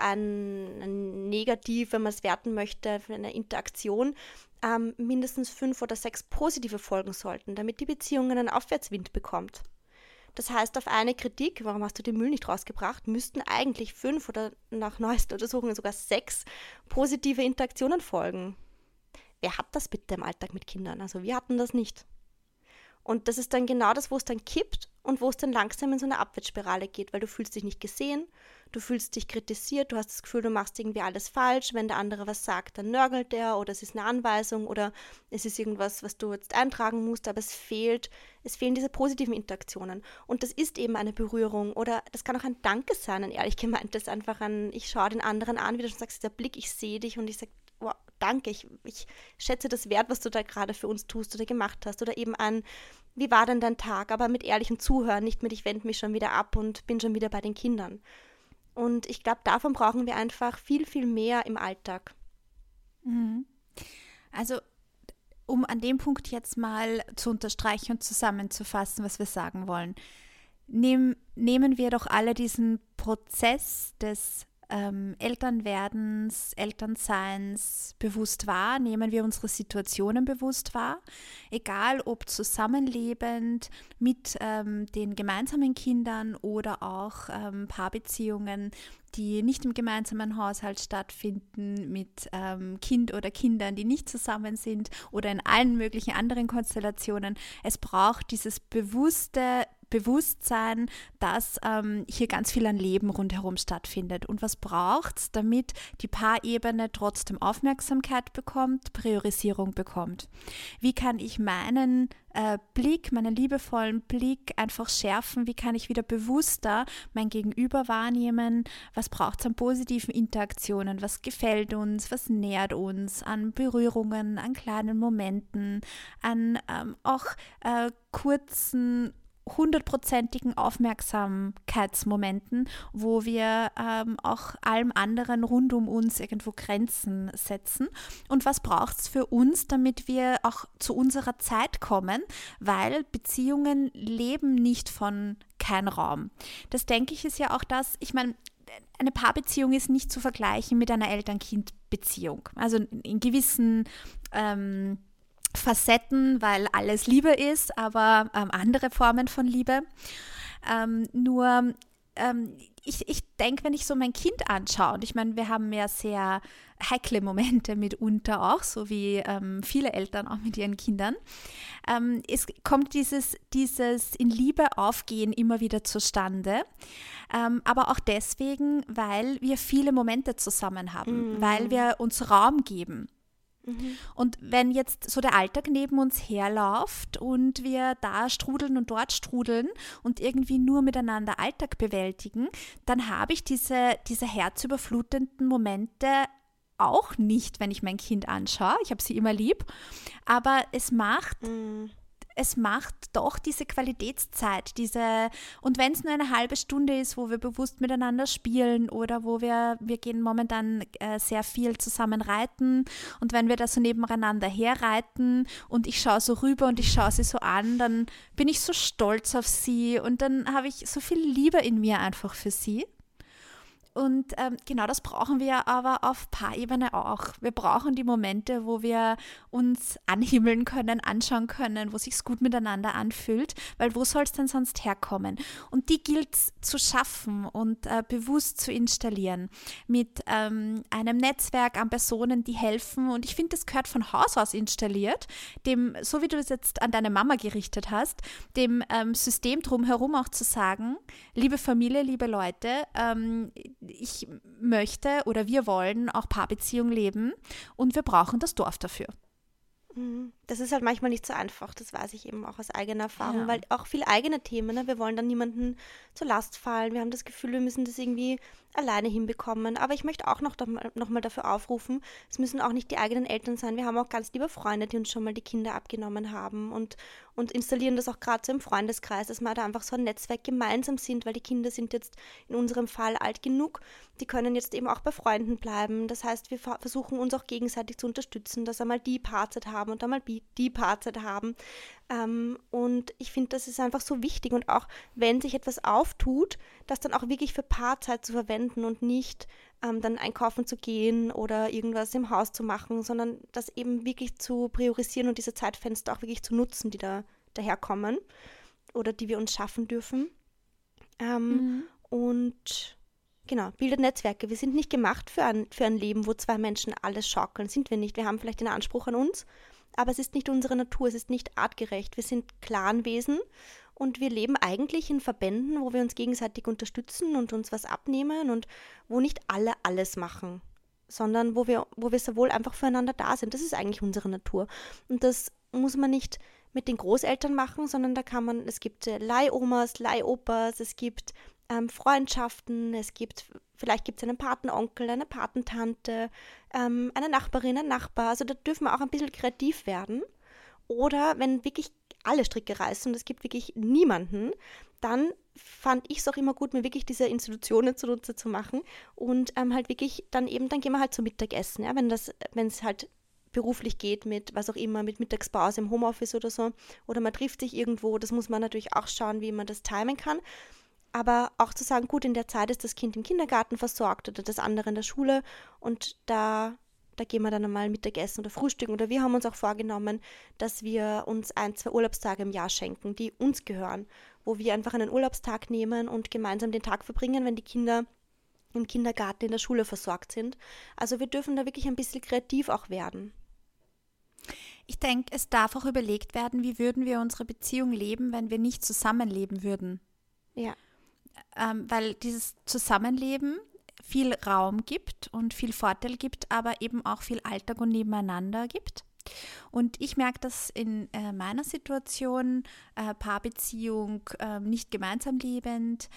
ein Negativ, wenn man es werten möchte, für eine Interaktion, mindestens 5 oder 6 positive folgen sollten, damit die Beziehung einen Aufwärtswind bekommt. Das heißt, auf eine Kritik, warum hast du den Müll nicht rausgebracht, müssten eigentlich 5 oder nach neuesten Untersuchungen sogar 6 positive Interaktionen folgen. Wer hat das bitte im Alltag mit Kindern? Also wir hatten das nicht. Und das ist dann genau das, wo es dann kippt und wo es dann langsam in so eine Abwärtsspirale geht, weil du fühlst dich nicht gesehen, du fühlst dich kritisiert, du hast das Gefühl, du machst irgendwie alles falsch. Wenn der andere was sagt, dann nörgelt er oder es ist eine Anweisung oder es ist irgendwas, was du jetzt eintragen musst, aber es fehlen diese positiven Interaktionen. Und das ist eben eine Berührung oder das kann auch ein Danke sein, ein ehrlich gemeintes, einfach ich schaue den anderen an, wie du schon sagst, dieser Blick, ich sehe dich und ich sage, wow, danke, ich schätze das wert, was du da gerade für uns tust oder gemacht hast. Oder eben wie war denn dein Tag? Aber mit ehrlichem Zuhören, nicht mit, ich wende mich schon wieder ab und bin schon wieder bei den Kindern. Und ich glaube, davon brauchen wir einfach viel, viel mehr im Alltag. Also, um an dem Punkt jetzt mal zu unterstreichen und zusammenzufassen, was wir sagen wollen, nehmen wir doch alle diesen Prozess des Elternwerdens, Elternseins bewusst wahr, nehmen wir unsere Situationen bewusst wahr, egal ob zusammenlebend mit den gemeinsamen Kindern oder auch Paarbeziehungen, die nicht im gemeinsamen Haushalt stattfinden, mit Kind oder Kindern, die nicht zusammen sind oder in allen möglichen anderen Konstellationen. Es braucht dieses bewusste Bewusstsein, dass hier ganz viel an Leben rundherum stattfindet. Und was braucht es, damit die Paarebene trotzdem Aufmerksamkeit bekommt, Priorisierung bekommt? Wie kann ich meinen Blick, meinen liebevollen Blick einfach schärfen? Wie kann ich wieder bewusster mein Gegenüber wahrnehmen? Was braucht es an positiven Interaktionen? Was gefällt uns? Was nährt uns an Berührungen, an kleinen Momenten, an auch kurzen, 100%igen Aufmerksamkeitsmomenten, wo wir auch allem anderen rund um uns irgendwo Grenzen setzen. Und was braucht es für uns, damit wir auch zu unserer Zeit kommen, weil Beziehungen leben nicht von kein Raum. Das, denke ich, ist ja auch das, ich meine, eine Paarbeziehung ist nicht zu vergleichen mit einer Eltern-Kind-Beziehung. Also in gewissen Facetten, weil alles Liebe ist, aber andere Formen von Liebe. Ich denke, wenn ich so mein Kind anschaue, und ich meine, wir haben ja sehr heikle Momente mitunter auch, so wie viele Eltern auch mit ihren Kindern, es kommt dieses in Liebe aufgehen immer wieder zustande, aber auch deswegen, weil wir viele Momente zusammen haben, weil wir uns Raum geben. Und wenn jetzt so der Alltag neben uns herläuft und wir da strudeln und dort strudeln und irgendwie nur miteinander Alltag bewältigen, dann habe ich diese herzüberflutenden Momente auch nicht, wenn ich mein Kind anschaue. Ich habe sie immer lieb, aber es macht doch diese Qualitätszeit, und wenn es nur eine halbe Stunde ist, wo wir bewusst miteinander spielen oder wo wir gehen momentan sehr viel zusammen reiten, und wenn wir da so nebeneinander herreiten und ich schaue so rüber und ich schaue sie so an, dann bin ich so stolz auf sie und dann habe ich so viel Liebe in mir einfach für sie. Und genau das brauchen wir aber auf Paarebene auch. Wir brauchen die Momente, wo wir uns anhimmeln können, anschauen können, wo es sich gut miteinander anfühlt, weil wo soll es denn sonst herkommen? Und die gilt es zu schaffen und bewusst zu installieren mit einem Netzwerk an Personen, die helfen. Und ich finde, das gehört von Haus aus installiert, dem, so wie du es jetzt an deine Mama gerichtet hast, dem System drumherum auch zu sagen, liebe Familie, liebe Leute, ich möchte oder wir wollen auch Paarbeziehung leben und wir brauchen das Dorf dafür. Das ist halt manchmal nicht so einfach, das weiß ich eben auch aus eigener Erfahrung, Ja. weil auch viele eigene Themen, ne? Wir wollen dann niemanden zur Last fallen, wir haben das Gefühl, wir müssen das irgendwie alleine hinbekommen, aber ich möchte auch noch mal dafür aufrufen, es müssen auch nicht die eigenen Eltern sein, wir haben auch ganz liebe Freunde, die uns schon mal die Kinder abgenommen haben und installieren das auch gerade so im Freundeskreis, dass wir da einfach so ein Netzwerk gemeinsam sind, weil die Kinder sind jetzt in unserem Fall alt genug, die können jetzt eben auch bei Freunden bleiben, das heißt, wir versuchen uns auch gegenseitig zu unterstützen, dass einmal die Paarzeit haben und einmal die Paarzeit haben. Und ich finde, das ist einfach so wichtig und auch, wenn sich etwas auftut, das dann auch wirklich für Paarzeit zu verwenden und nicht dann einkaufen zu gehen oder irgendwas im Haus zu machen, sondern das eben wirklich zu priorisieren und diese Zeitfenster auch wirklich zu nutzen, die daherkommen oder die wir uns schaffen dürfen. Und genau, bildet Netzwerke. Wir sind nicht gemacht für ein Leben, wo zwei Menschen alles schaukeln. Sind wir nicht. Wir haben vielleicht den Anspruch an uns, aber es ist nicht unsere Natur, es ist nicht artgerecht. Wir sind Clanwesen und wir leben eigentlich in Verbänden, wo wir uns gegenseitig unterstützen und uns was abnehmen und wo nicht alle alles machen, sondern wo wir sowohl einfach füreinander da sind. Das ist eigentlich unsere Natur. Und das muss man nicht mit den Großeltern machen, sondern es gibt Leihomas, Leihopas, es gibt Freundschaften, vielleicht gibt es einen Patenonkel, eine Patentante, eine Nachbarin, einen Nachbar. Also da dürfen wir auch ein bisschen kreativ werden. Oder wenn wirklich alle Stricke reißen und es gibt wirklich niemanden, dann fand ich es auch immer gut, mir wirklich diese Institutionen zunutze zu machen und halt wirklich dann gehen wir halt zum Mittagessen, ja, wenn es halt beruflich geht mit was auch immer, mit Mittagspause im Homeoffice oder so, oder man trifft sich irgendwo, das muss man natürlich auch schauen, wie man das timen kann. Aber auch zu sagen, gut, in der Zeit ist das Kind im Kindergarten versorgt oder das andere in der Schule und da gehen wir dann einmal Mittagessen oder frühstücken. Oder wir haben uns auch vorgenommen, dass wir uns 1, 2 Urlaubstage im Jahr schenken, die uns gehören, wo wir einfach einen Urlaubstag nehmen und gemeinsam den Tag verbringen, wenn die Kinder im Kindergarten, in der Schule versorgt sind. Also wir dürfen da wirklich ein bisschen kreativ auch werden. Ich denke, es darf auch überlegt werden, wie würden wir unsere Beziehung leben, wenn wir nicht zusammenleben würden. Ja. Weil dieses Zusammenleben viel Raum gibt und viel Vorteil gibt, aber eben auch viel Alltag und Nebeneinander gibt. Und ich merke das in meiner Situation, Paarbeziehung, nicht gemeinsam lebend,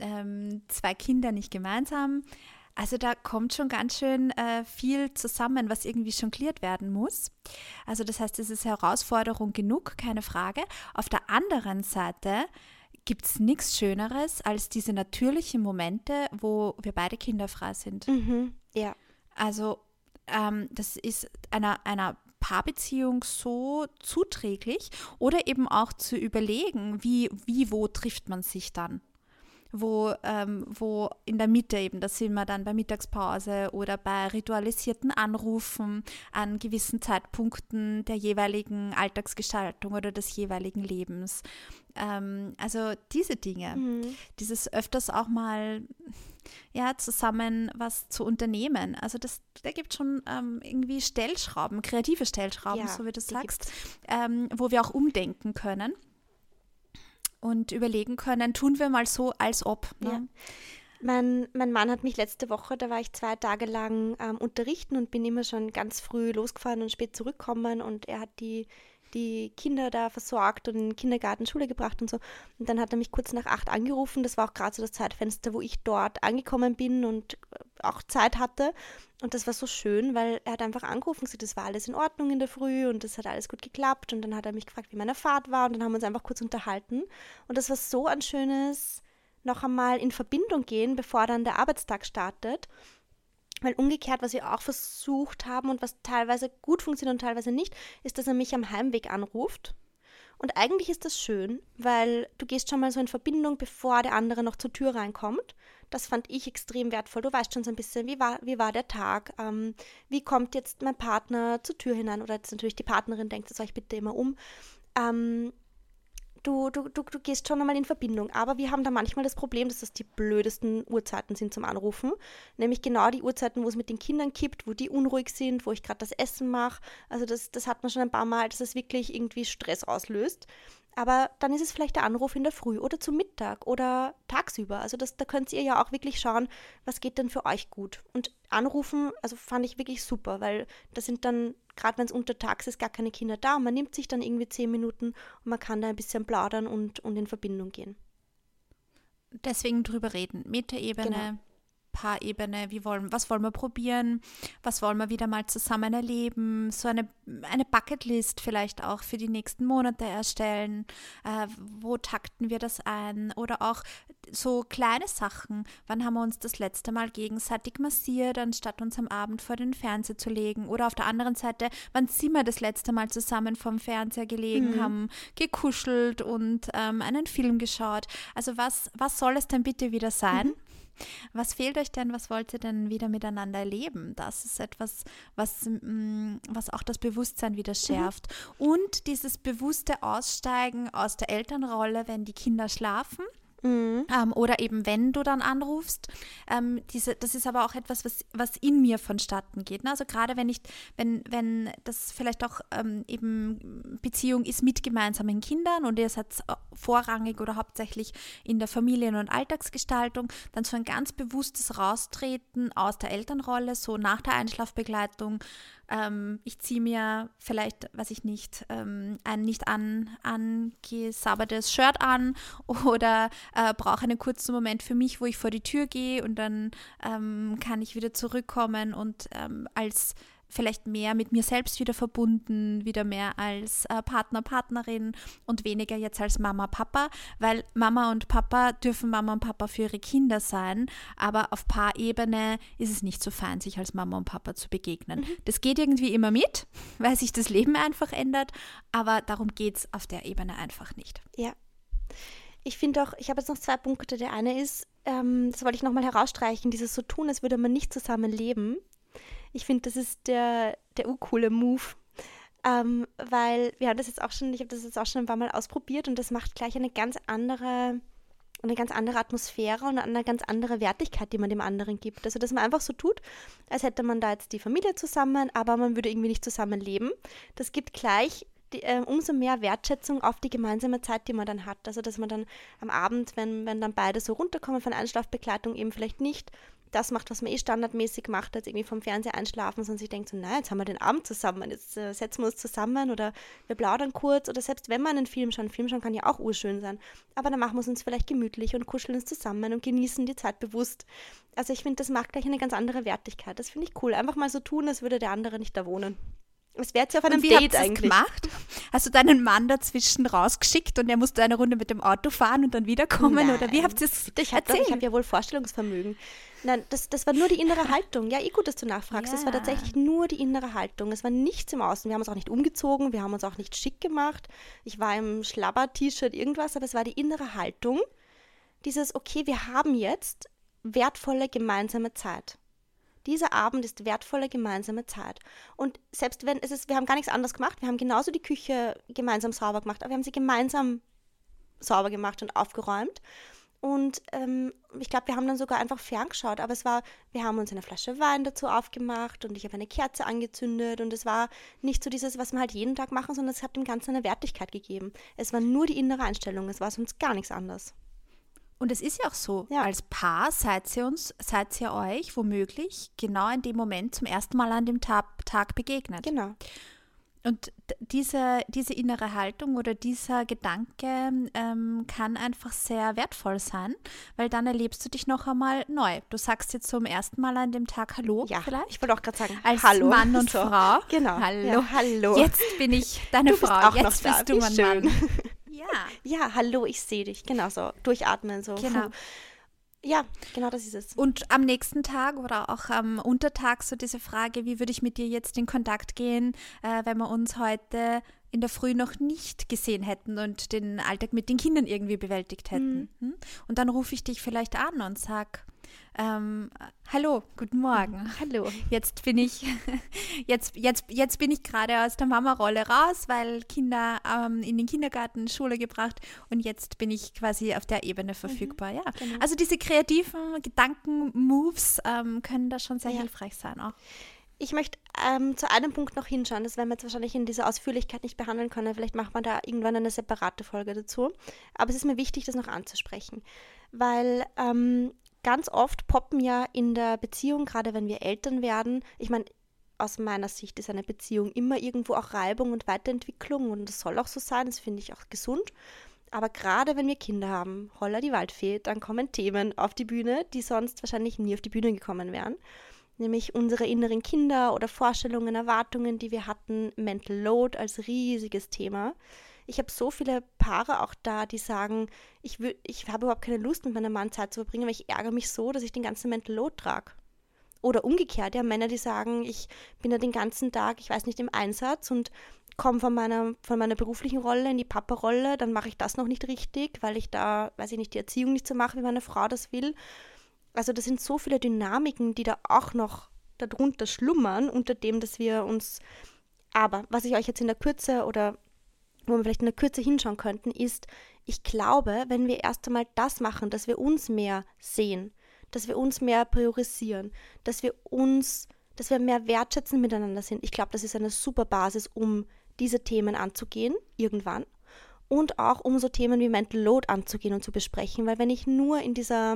2 Kinder nicht gemeinsam. Also da kommt schon ganz schön viel zusammen, was irgendwie jongliert werden muss. Also das heißt, es ist Herausforderung genug, keine Frage. Auf der anderen Seite gibt es nichts Schöneres als diese natürlichen Momente, wo wir beide kinderfrei sind. Ja. Also das ist einer Paarbeziehung so zuträglich oder eben auch zu überlegen, wo trifft man sich dann? Wo in der Mitte eben, da sind wir dann bei Mittagspause oder bei ritualisierten Anrufen an gewissen Zeitpunkten der jeweiligen Alltagsgestaltung oder des jeweiligen Lebens. Also diese Dinge, dieses öfters auch mal zusammen was zu unternehmen. Also da gibt es schon irgendwie Stellschrauben, kreative Stellschrauben, so wie du sagst, wo wir auch umdenken können. Und überlegen können, tun wir mal so, als ob. Ne? Ja. Mein Mann hat mich letzte Woche, da war ich 2 Tage lang unterrichten und bin immer schon ganz früh losgefahren und spät zurückgekommen und er hat die Kinder da versorgt und in den Kindergarten, Schule gebracht und so. Und dann hat er mich kurz nach 8 angerufen. Das war auch gerade so das Zeitfenster, wo ich dort angekommen bin und auch Zeit hatte. Und das war so schön, weil er hat einfach angerufen und gesagt, das war alles in Ordnung in der Früh und das hat alles gut geklappt. Und dann hat er mich gefragt, wie meine Fahrt war und dann haben wir uns einfach kurz unterhalten. Und das war so ein schönes noch einmal in Verbindung gehen, bevor dann der Arbeitstag startet. Weil umgekehrt, was wir auch versucht haben und was teilweise gut funktioniert und teilweise nicht, ist, dass er mich am Heimweg anruft. Und eigentlich ist das schön, weil du gehst schon mal so in Verbindung, bevor der andere noch zur Tür reinkommt. Das fand ich extrem wertvoll. Du weißt schon so ein bisschen, wie war der Tag, wie kommt jetzt mein Partner zur Tür hinein oder jetzt natürlich die Partnerin denkt, das euch bitte immer um. Du gehst schon einmal in Verbindung, aber wir haben da manchmal das Problem, dass das die blödesten Uhrzeiten sind zum Anrufen, nämlich genau die Uhrzeiten, wo es mit den Kindern kippt, wo die unruhig sind, wo ich gerade das Essen mache, also das hat man schon ein paar Mal, dass es wirklich irgendwie Stress auslöst, aber dann ist es vielleicht der Anruf in der Früh oder zum Mittag oder tagsüber, also da könnt ihr ja auch wirklich schauen, was geht denn für euch gut und anrufen, also fand ich wirklich super, weil das sind dann, gerade wenn es untertags ist, gar keine Kinder da und man nimmt sich dann irgendwie 10 Minuten und man kann da ein bisschen plaudern und in Verbindung gehen. Deswegen drüber reden, Metaebene, Genau. Paarebene, was wollen wir probieren, was wollen wir wieder mal zusammen erleben, so eine Bucketlist vielleicht auch für die nächsten Monate erstellen, wo takten wir das ein oder auch so kleine Sachen, wann haben wir uns das letzte Mal gegenseitig massiert, anstatt uns am Abend vor den Fernseher zu legen oder auf der anderen Seite, wann sind wir das letzte Mal zusammen vorm Fernseher gelegen, haben gekuschelt und einen Film geschaut, also was soll es denn bitte wieder sein? Was fehlt euch denn? Was wollt ihr denn wieder miteinander erleben? Das ist etwas, was auch das Bewusstsein wieder schärft. Und dieses bewusste Aussteigen aus der Elternrolle, wenn die Kinder schlafen. Oder eben wenn du dann anrufst, das ist aber auch etwas, was in mir vonstatten geht. Ne? Also gerade wenn das vielleicht auch eben Beziehung ist mit gemeinsamen Kindern und ihr seid vorrangig oder hauptsächlich in der Familien- und Alltagsgestaltung, dann so ein ganz bewusstes Raustreten aus der Elternrolle, so nach der Einschlafbegleitung. Ich ziehe mir vielleicht, weiß ich nicht, ein nicht angesabbertes Shirt an oder brauche einen kurzen Moment für mich, wo ich vor die Tür gehe und dann kann ich wieder zurückkommen und als vielleicht mehr mit mir selbst wieder verbunden, wieder mehr als Partner, Partnerin und weniger jetzt als Mama, Papa, weil Mama und Papa dürfen Mama und Papa für ihre Kinder sein, aber auf Paarebene ist es nicht so fein, sich als Mama und Papa zu begegnen. Das geht irgendwie immer mit, weil sich das Leben einfach ändert, aber darum geht es auf der Ebene einfach nicht. Ja. Ich finde auch, ich habe jetzt noch 2 Punkte. Der eine ist, das wollte ich nochmal herausstreichen, dieses so tun, als würde man nicht zusammen leben. Ich finde, das ist der urcoole Move, weil wir haben das jetzt auch schon, ich habe das jetzt auch schon ein paar Mal ausprobiert und das macht gleich eine ganz andere eine ganz andere Atmosphäre und eine ganz andere Wertigkeit, die man dem anderen gibt. Also, dass man einfach so tut, als hätte man da jetzt die Familie zusammen, aber man würde irgendwie nicht zusammenleben. Das gibt gleich umso mehr Wertschätzung auf die gemeinsame Zeit, die man dann hat. Also, dass man dann am Abend, wenn dann beide so runterkommen von Einschlafbegleitung, eben vielleicht nicht das macht, was man standardmäßig macht, als irgendwie vom Fernseher einschlafen, sondern sich denkt so, naja, jetzt haben wir den Abend zusammen, jetzt setzen wir uns zusammen oder wir plaudern kurz oder selbst wenn man einen Film schauen kann ja auch urschön sein, aber dann machen wir es uns vielleicht gemütlich und kuscheln uns zusammen und genießen die Zeit bewusst. Also ich finde, das macht gleich eine ganz andere Wertigkeit. Das finde ich cool. Einfach mal so tun, als würde der andere nicht da wohnen. Es wäre jetzt ja auf einem Date eigentlich. Gemacht? Hast du deinen Mann dazwischen rausgeschickt und er musste eine Runde mit dem Auto fahren und dann wiederkommen? Nein. Oder wie habt ihr es erzählt? Ich habe ja wohl Vorstellungsvermögen. Nein, das war nur die innere Haltung. Ja, gut, dass du nachfragst. Das war tatsächlich nur die innere Haltung. Es war nichts im Außen. Wir haben uns auch nicht umgezogen, wir haben uns auch nicht schick gemacht. Ich war im Schlabber-T-Shirt, irgendwas, aber es war die innere Haltung. Dieses, okay, wir haben jetzt wertvolle gemeinsame Zeit. Dieser Abend ist wertvolle gemeinsame Zeit. Und selbst wenn wir haben gar nichts anderes gemacht, wir haben genauso die Küche gemeinsam sauber gemacht, aber wir haben sie gemeinsam sauber gemacht und aufgeräumt. Und ich glaube, wir haben dann sogar einfach ferngeschaut, aber wir haben uns eine Flasche Wein dazu aufgemacht und ich habe eine Kerze angezündet und es war nicht so dieses, was wir halt jeden Tag machen, sondern es hat dem Ganzen eine Wertigkeit gegeben. Es war nur die innere Einstellung, es war sonst gar nichts anderes. Und es ist ja auch so, als Paar seid ihr euch womöglich genau in dem Moment zum ersten Mal an dem Tag begegnet. Genau. Und diese innere Haltung oder dieser Gedanke kann einfach sehr wertvoll sein, weil dann erlebst du dich noch einmal neu. Du sagst jetzt zum ersten Mal an dem Tag Hallo vielleicht. Ich wollte auch gerade sagen, als Hallo. Mann und Frau. Genau. Hallo. Ja, hallo. Jetzt bin ich deine Frau. Jetzt bist du mein Mann. Ja, hallo, ich sehe dich. Genau so. Durchatmen. So. Genau. Ja, genau das ist es. Und am nächsten Tag oder auch am Untertag so diese Frage, wie würde ich mit dir jetzt in Kontakt gehen, wenn wir uns heute in der Früh noch nicht gesehen hätten und den Alltag mit den Kindern irgendwie bewältigt hätten. Und dann rufe ich dich vielleicht an und sage, hallo, guten Morgen. Hallo. Jetzt bin ich gerade aus der Mama-Rolle raus, weil Kinder in den Kindergarten, Schule gebracht und jetzt bin ich quasi auf der Ebene verfügbar. Ja. Genau. Also diese kreativen Gedanken-Moves können da schon sehr hilfreich sein auch. Ich möchte zu einem Punkt noch hinschauen, das werden wir jetzt wahrscheinlich in dieser Ausführlichkeit nicht behandeln können. Vielleicht macht man da irgendwann eine separate Folge dazu. Aber es ist mir wichtig, das noch anzusprechen, weil ganz oft poppen ja in der Beziehung, gerade wenn wir Eltern werden, ich meine, aus meiner Sicht ist eine Beziehung immer irgendwo auch Reibung und Weiterentwicklung und das soll auch so sein, das finde ich auch gesund. Aber gerade wenn wir Kinder haben, holla die Waldfee, dann kommen Themen auf die Bühne, die sonst wahrscheinlich nie auf die Bühne gekommen wären. Nämlich unsere inneren Kinder oder Vorstellungen, Erwartungen, die wir hatten, Mental Load als riesiges Thema. Ich habe so viele Paare auch da, die sagen, ich habe überhaupt keine Lust, mit meinem Mann Zeit zu verbringen, weil ich ärgere mich so, dass ich den ganzen Mental Load trage. Oder umgekehrt, ja, Männer, die sagen, ich bin ja den ganzen Tag, ich weiß nicht, im Einsatz und komme von meiner beruflichen Rolle in die Papa-Rolle, dann mache ich das noch nicht richtig, weil ich da, weiß ich nicht, die Erziehung nicht so mache, wie meine Frau das will. Also das sind so viele Dynamiken, die da auch noch darunter schlummern, unter dem, dass wir uns, aber was ich euch jetzt in der Kürze oder wo wir vielleicht in der Kürze hinschauen könnten, ist, ich glaube, wenn wir erst einmal das machen, dass wir uns mehr sehen, dass wir uns mehr priorisieren, dass wir mehr wertschätzen miteinander sind. Ich glaube, das ist eine super Basis, um diese Themen anzugehen, irgendwann. Und auch um so Themen wie Mental Load anzugehen und zu besprechen, weil wenn ich nur in dieser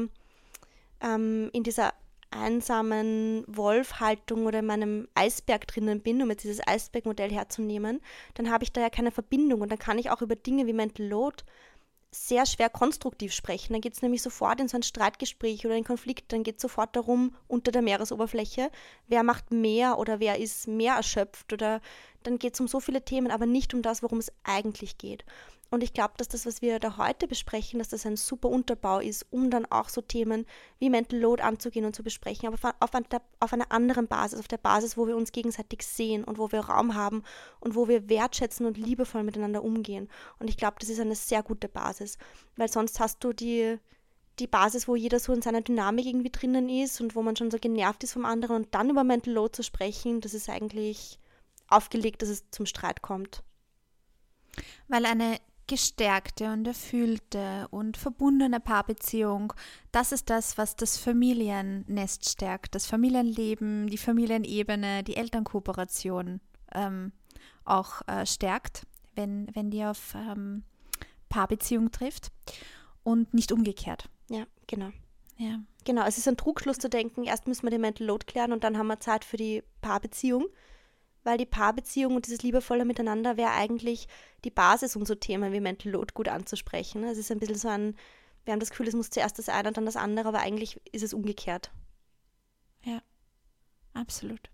einsamen Wolfhaltung oder in meinem Eisberg drinnen bin, um jetzt dieses Eisbergmodell herzunehmen, dann habe ich da ja keine Verbindung und dann kann ich auch über Dinge wie Mental Load sehr schwer konstruktiv sprechen. Dann geht es nämlich sofort in so ein Streitgespräch oder einen Konflikt, dann geht es sofort darum, unter der Meeresoberfläche, wer macht mehr oder wer ist mehr erschöpft oder dann geht es um so viele Themen, aber nicht um das, worum es eigentlich geht. Und ich glaube, dass das, was wir da heute besprechen, dass das ein super Unterbau ist, um dann auch so Themen wie Mental Load anzugehen und zu besprechen, aber auf einer anderen Basis, auf der Basis, wo wir uns gegenseitig sehen und wo wir Raum haben und wo wir wertschätzen und liebevoll miteinander umgehen. Und ich glaube, das ist eine sehr gute Basis, weil sonst hast du die Basis, wo jeder so in seiner Dynamik irgendwie drinnen ist und wo man schon so genervt ist vom anderen und dann über Mental Load zu sprechen, das ist eigentlich aufgelegt, dass es zum Streit kommt. Weil eine gestärkte und erfüllte und verbundene Paarbeziehung, das ist das, was das Familiennest stärkt, das Familienleben, die Familienebene, die Elternkooperation auch stärkt, wenn die auf Paarbeziehung trifft und nicht umgekehrt. Ja, genau. Ja. Genau, es ist ein Trugschluss zu denken, erst müssen wir den Mental Load klären und dann haben wir Zeit für die Paarbeziehung. Weil die Paarbeziehung und dieses liebevolle Miteinander wäre eigentlich die Basis, um so Themen wie Mental Load gut anzusprechen. Es ist ein bisschen so wir haben das Gefühl, es muss zuerst das eine und dann das andere, aber eigentlich ist es umgekehrt. Ja, absolut.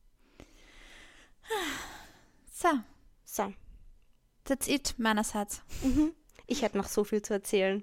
So. That's it meinerseits. Ich hätte noch so viel zu erzählen.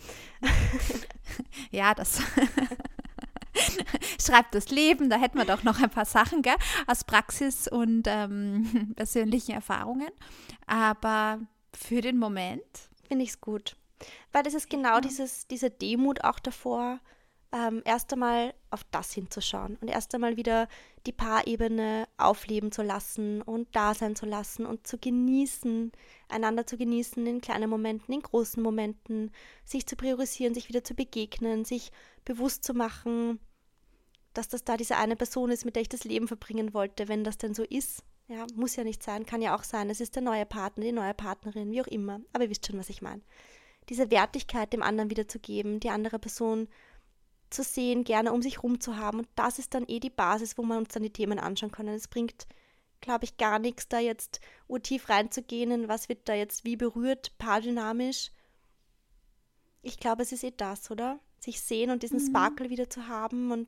Ja, das schreibt das Leben, da hätten wir doch noch ein paar Sachen, gell, aus Praxis und persönlichen Erfahrungen. Aber für den Moment finde ich es gut. Weil das ist genau diese Demut auch davor, erst einmal auf das hinzuschauen und erst einmal wieder die Paarebene aufleben zu lassen und da sein zu lassen und zu genießen, einander zu genießen in kleinen Momenten, in großen Momenten, sich zu priorisieren, sich wieder zu begegnen, sich bewusst zu machen, dass das da diese eine Person ist, mit der ich das Leben verbringen wollte, wenn das denn so ist. Ja, muss ja nicht sein, kann ja auch sein, es ist der neue Partner, die neue Partnerin, wie auch immer. Aber ihr wisst schon, was ich meine. Diese Wertigkeit dem anderen wiederzugeben, die andere Person zu sehen, gerne um sich rum zu haben. Und das ist dann die Basis, wo wir uns dann die Themen anschauen können. Es bringt, glaube ich, gar nichts, da jetzt urtief reinzugehen, in was wird da jetzt wie berührt, paardynamisch. Ich glaube, es ist das, oder? Sich sehen und diesen Sparkle wieder zu haben und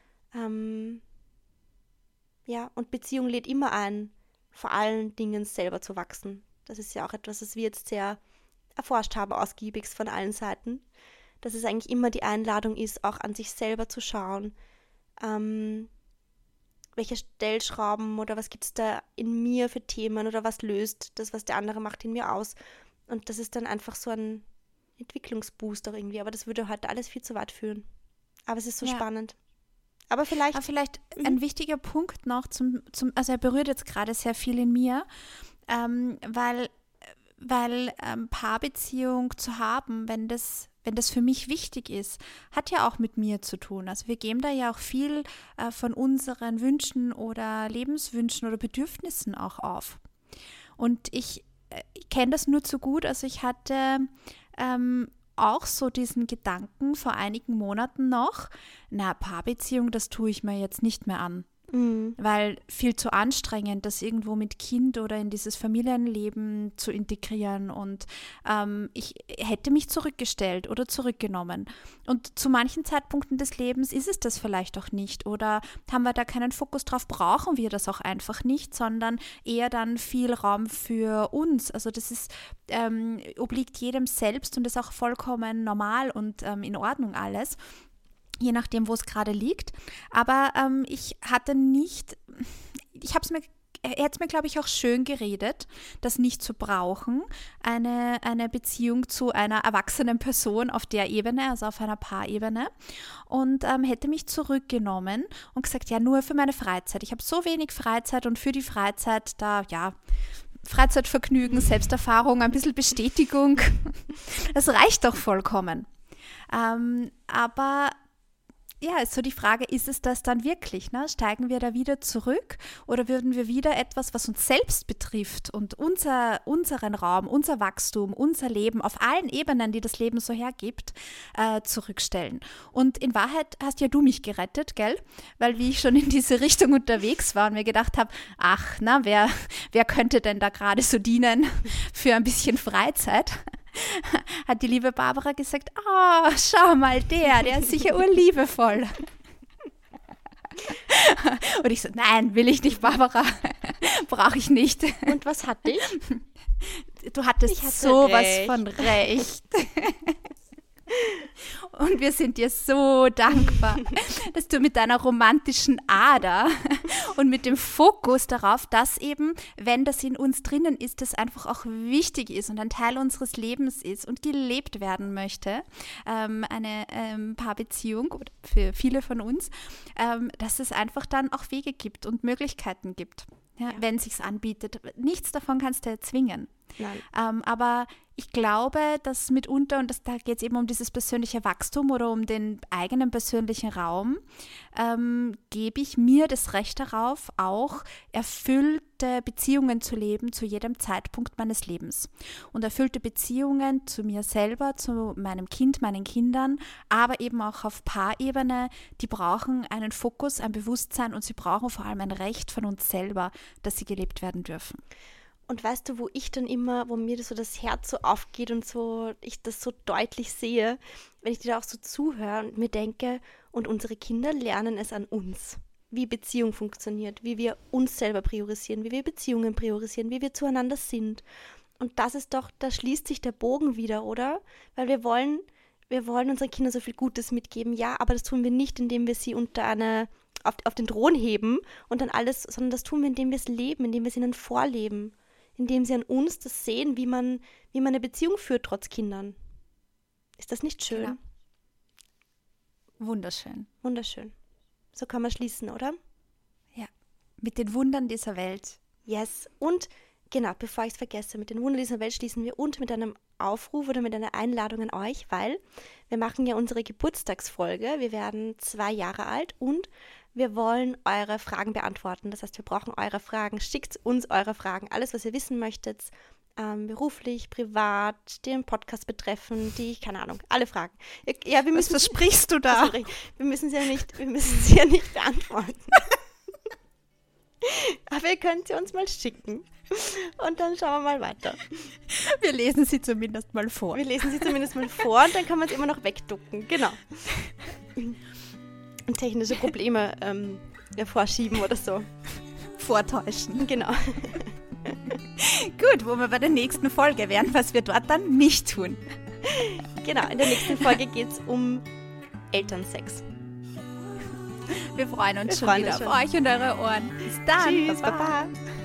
und Beziehung lädt immer ein, vor allen Dingen selber zu wachsen. Das ist ja auch etwas, was wir jetzt sehr erforscht haben, ausgiebigst von allen Seiten. Dass es eigentlich immer die Einladung ist, auch an sich selber zu schauen, welche Stellschrauben oder was gibt es da in mir für Themen oder was löst das, was der andere macht, in mir aus. Und das ist dann einfach so ein Entwicklungsboost auch irgendwie. Aber das würde heute alles viel zu weit führen. Aber es ist so spannend. Aber vielleicht ein wichtiger Punkt noch also er berührt jetzt gerade sehr viel in mir, weil Paarbeziehung zu haben, wenn das für mich wichtig ist, hat ja auch mit mir zu tun. Also wir geben da ja auch viel von unseren Wünschen oder Lebenswünschen oder Bedürfnissen auch auf. Und ich kenne das nur zu gut. Also ich hatte auch so diesen Gedanken vor einigen Monaten noch, Paarbeziehung, das tue ich mir jetzt nicht mehr an. Weil viel zu anstrengend, das irgendwo mit Kind oder in dieses Familienleben zu integrieren und ich hätte mich zurückgestellt oder zurückgenommen. Und zu manchen Zeitpunkten des Lebens ist es das vielleicht auch nicht oder haben wir da keinen Fokus drauf, brauchen wir das auch einfach nicht, sondern eher dann viel Raum für uns. Also das ist obliegt jedem selbst und ist auch vollkommen normal und in Ordnung alles. Je nachdem, wo es gerade liegt. Aber ich hatte nicht, er hat es mir, glaube ich, auch schön geredet, das nicht zu brauchen, eine Beziehung zu einer erwachsenen Person auf der Ebene, also auf einer Paarebene und hätte mich zurückgenommen und gesagt, ja, nur für meine Freizeit. Ich habe so wenig Freizeit und für die Freizeit da, Freizeitvergnügen, Selbsterfahrung, ein bisschen Bestätigung, das reicht doch vollkommen. Aber ja, ist so die Frage, ist es das dann wirklich? Ne? Steigen wir da wieder zurück oder würden wir wieder etwas, was uns selbst betrifft und unseren Raum, unser Wachstum, unser Leben auf allen Ebenen, die das Leben so hergibt, zurückstellen? Und in Wahrheit hast ja du mich gerettet, gell? Weil wie ich schon in diese Richtung unterwegs war und mir gedacht habe, wer könnte denn da gerade so dienen für ein bisschen Freizeit? Hat die liebe Barbara gesagt, schau mal, der ist sicher urliebevoll. Und ich so, nein, will ich nicht, Barbara, brauche ich nicht. Und was hatte ich? Du hattest sowas von recht. Und wir sind dir so dankbar, dass du mit deiner romantischen Ader und mit dem Fokus darauf, dass eben, wenn das in uns drinnen ist, das einfach auch wichtig ist und ein Teil unseres Lebens ist und gelebt werden möchte, eine Paarbeziehung für viele von uns, dass es einfach dann auch Wege gibt und Möglichkeiten gibt, wenn es sich anbietet. Nichts davon kannst du erzwingen. Nein. Aber ich glaube, dass mitunter, und da geht es eben um dieses persönliche Wachstum oder um den eigenen persönlichen Raum, gebe ich mir das Recht darauf, auch erfüllte Beziehungen zu leben zu jedem Zeitpunkt meines Lebens. Und erfüllte Beziehungen zu mir selber, zu meinem Kind, meinen Kindern, aber eben auch auf Paarebene, die brauchen einen Fokus, ein Bewusstsein und sie brauchen vor allem ein Recht von uns selber, dass sie gelebt werden dürfen. Und weißt du, wo mir das Herz so aufgeht und so, ich das so deutlich sehe, wenn ich dir da auch so zuhöre und mir denke, und unsere Kinder lernen es an uns, wie Beziehung funktioniert, wie wir uns selber priorisieren, wie wir Beziehungen priorisieren, wie wir zueinander sind. Und das ist doch, da schließt sich der Bogen wieder, oder? Weil wir wollen unseren Kindern so viel Gutes mitgeben, ja, aber das tun wir nicht, indem wir sie auf den Thron heben und dann alles, sondern das tun wir, indem wir es leben, indem wir es ihnen vorleben. Indem sie an uns das sehen, wie man eine Beziehung führt, trotz Kindern. Ist das nicht schön? Genau. Wunderschön. Wunderschön. So kann man schließen, oder? Ja, mit den Wundern dieser Welt. Yes. Und genau, bevor ich es vergesse, mit den Wundern dieser Welt schließen wir und mit einem Aufruf oder mit einer Einladung an euch, weil wir machen ja unsere Geburtstagsfolge. Wir werden 2 Jahre alt und wir wollen eure Fragen beantworten. Das heißt, wir brauchen eure Fragen. Schickt uns eure Fragen. Alles, was ihr wissen möchtet, beruflich, privat, den Podcast betreffend, keine Ahnung, alle Fragen. Ja, was versprichst du da? Wir müssen sie ja nicht beantworten. Aber ihr könnt sie uns mal schicken. Und dann schauen wir mal weiter. Wir lesen sie zumindest mal vor. Und dann kann man es immer noch wegducken. Genau. Technische Probleme vorschieben oder so. Vortäuschen. Genau. Gut, wo wir bei der nächsten Folge wären, was wir dort dann nicht tun. Genau, in der nächsten Folge geht es um Elternsex. Wir freuen uns schon wieder auf euch und eure Ohren. Bis dann. Tschüss, Baba.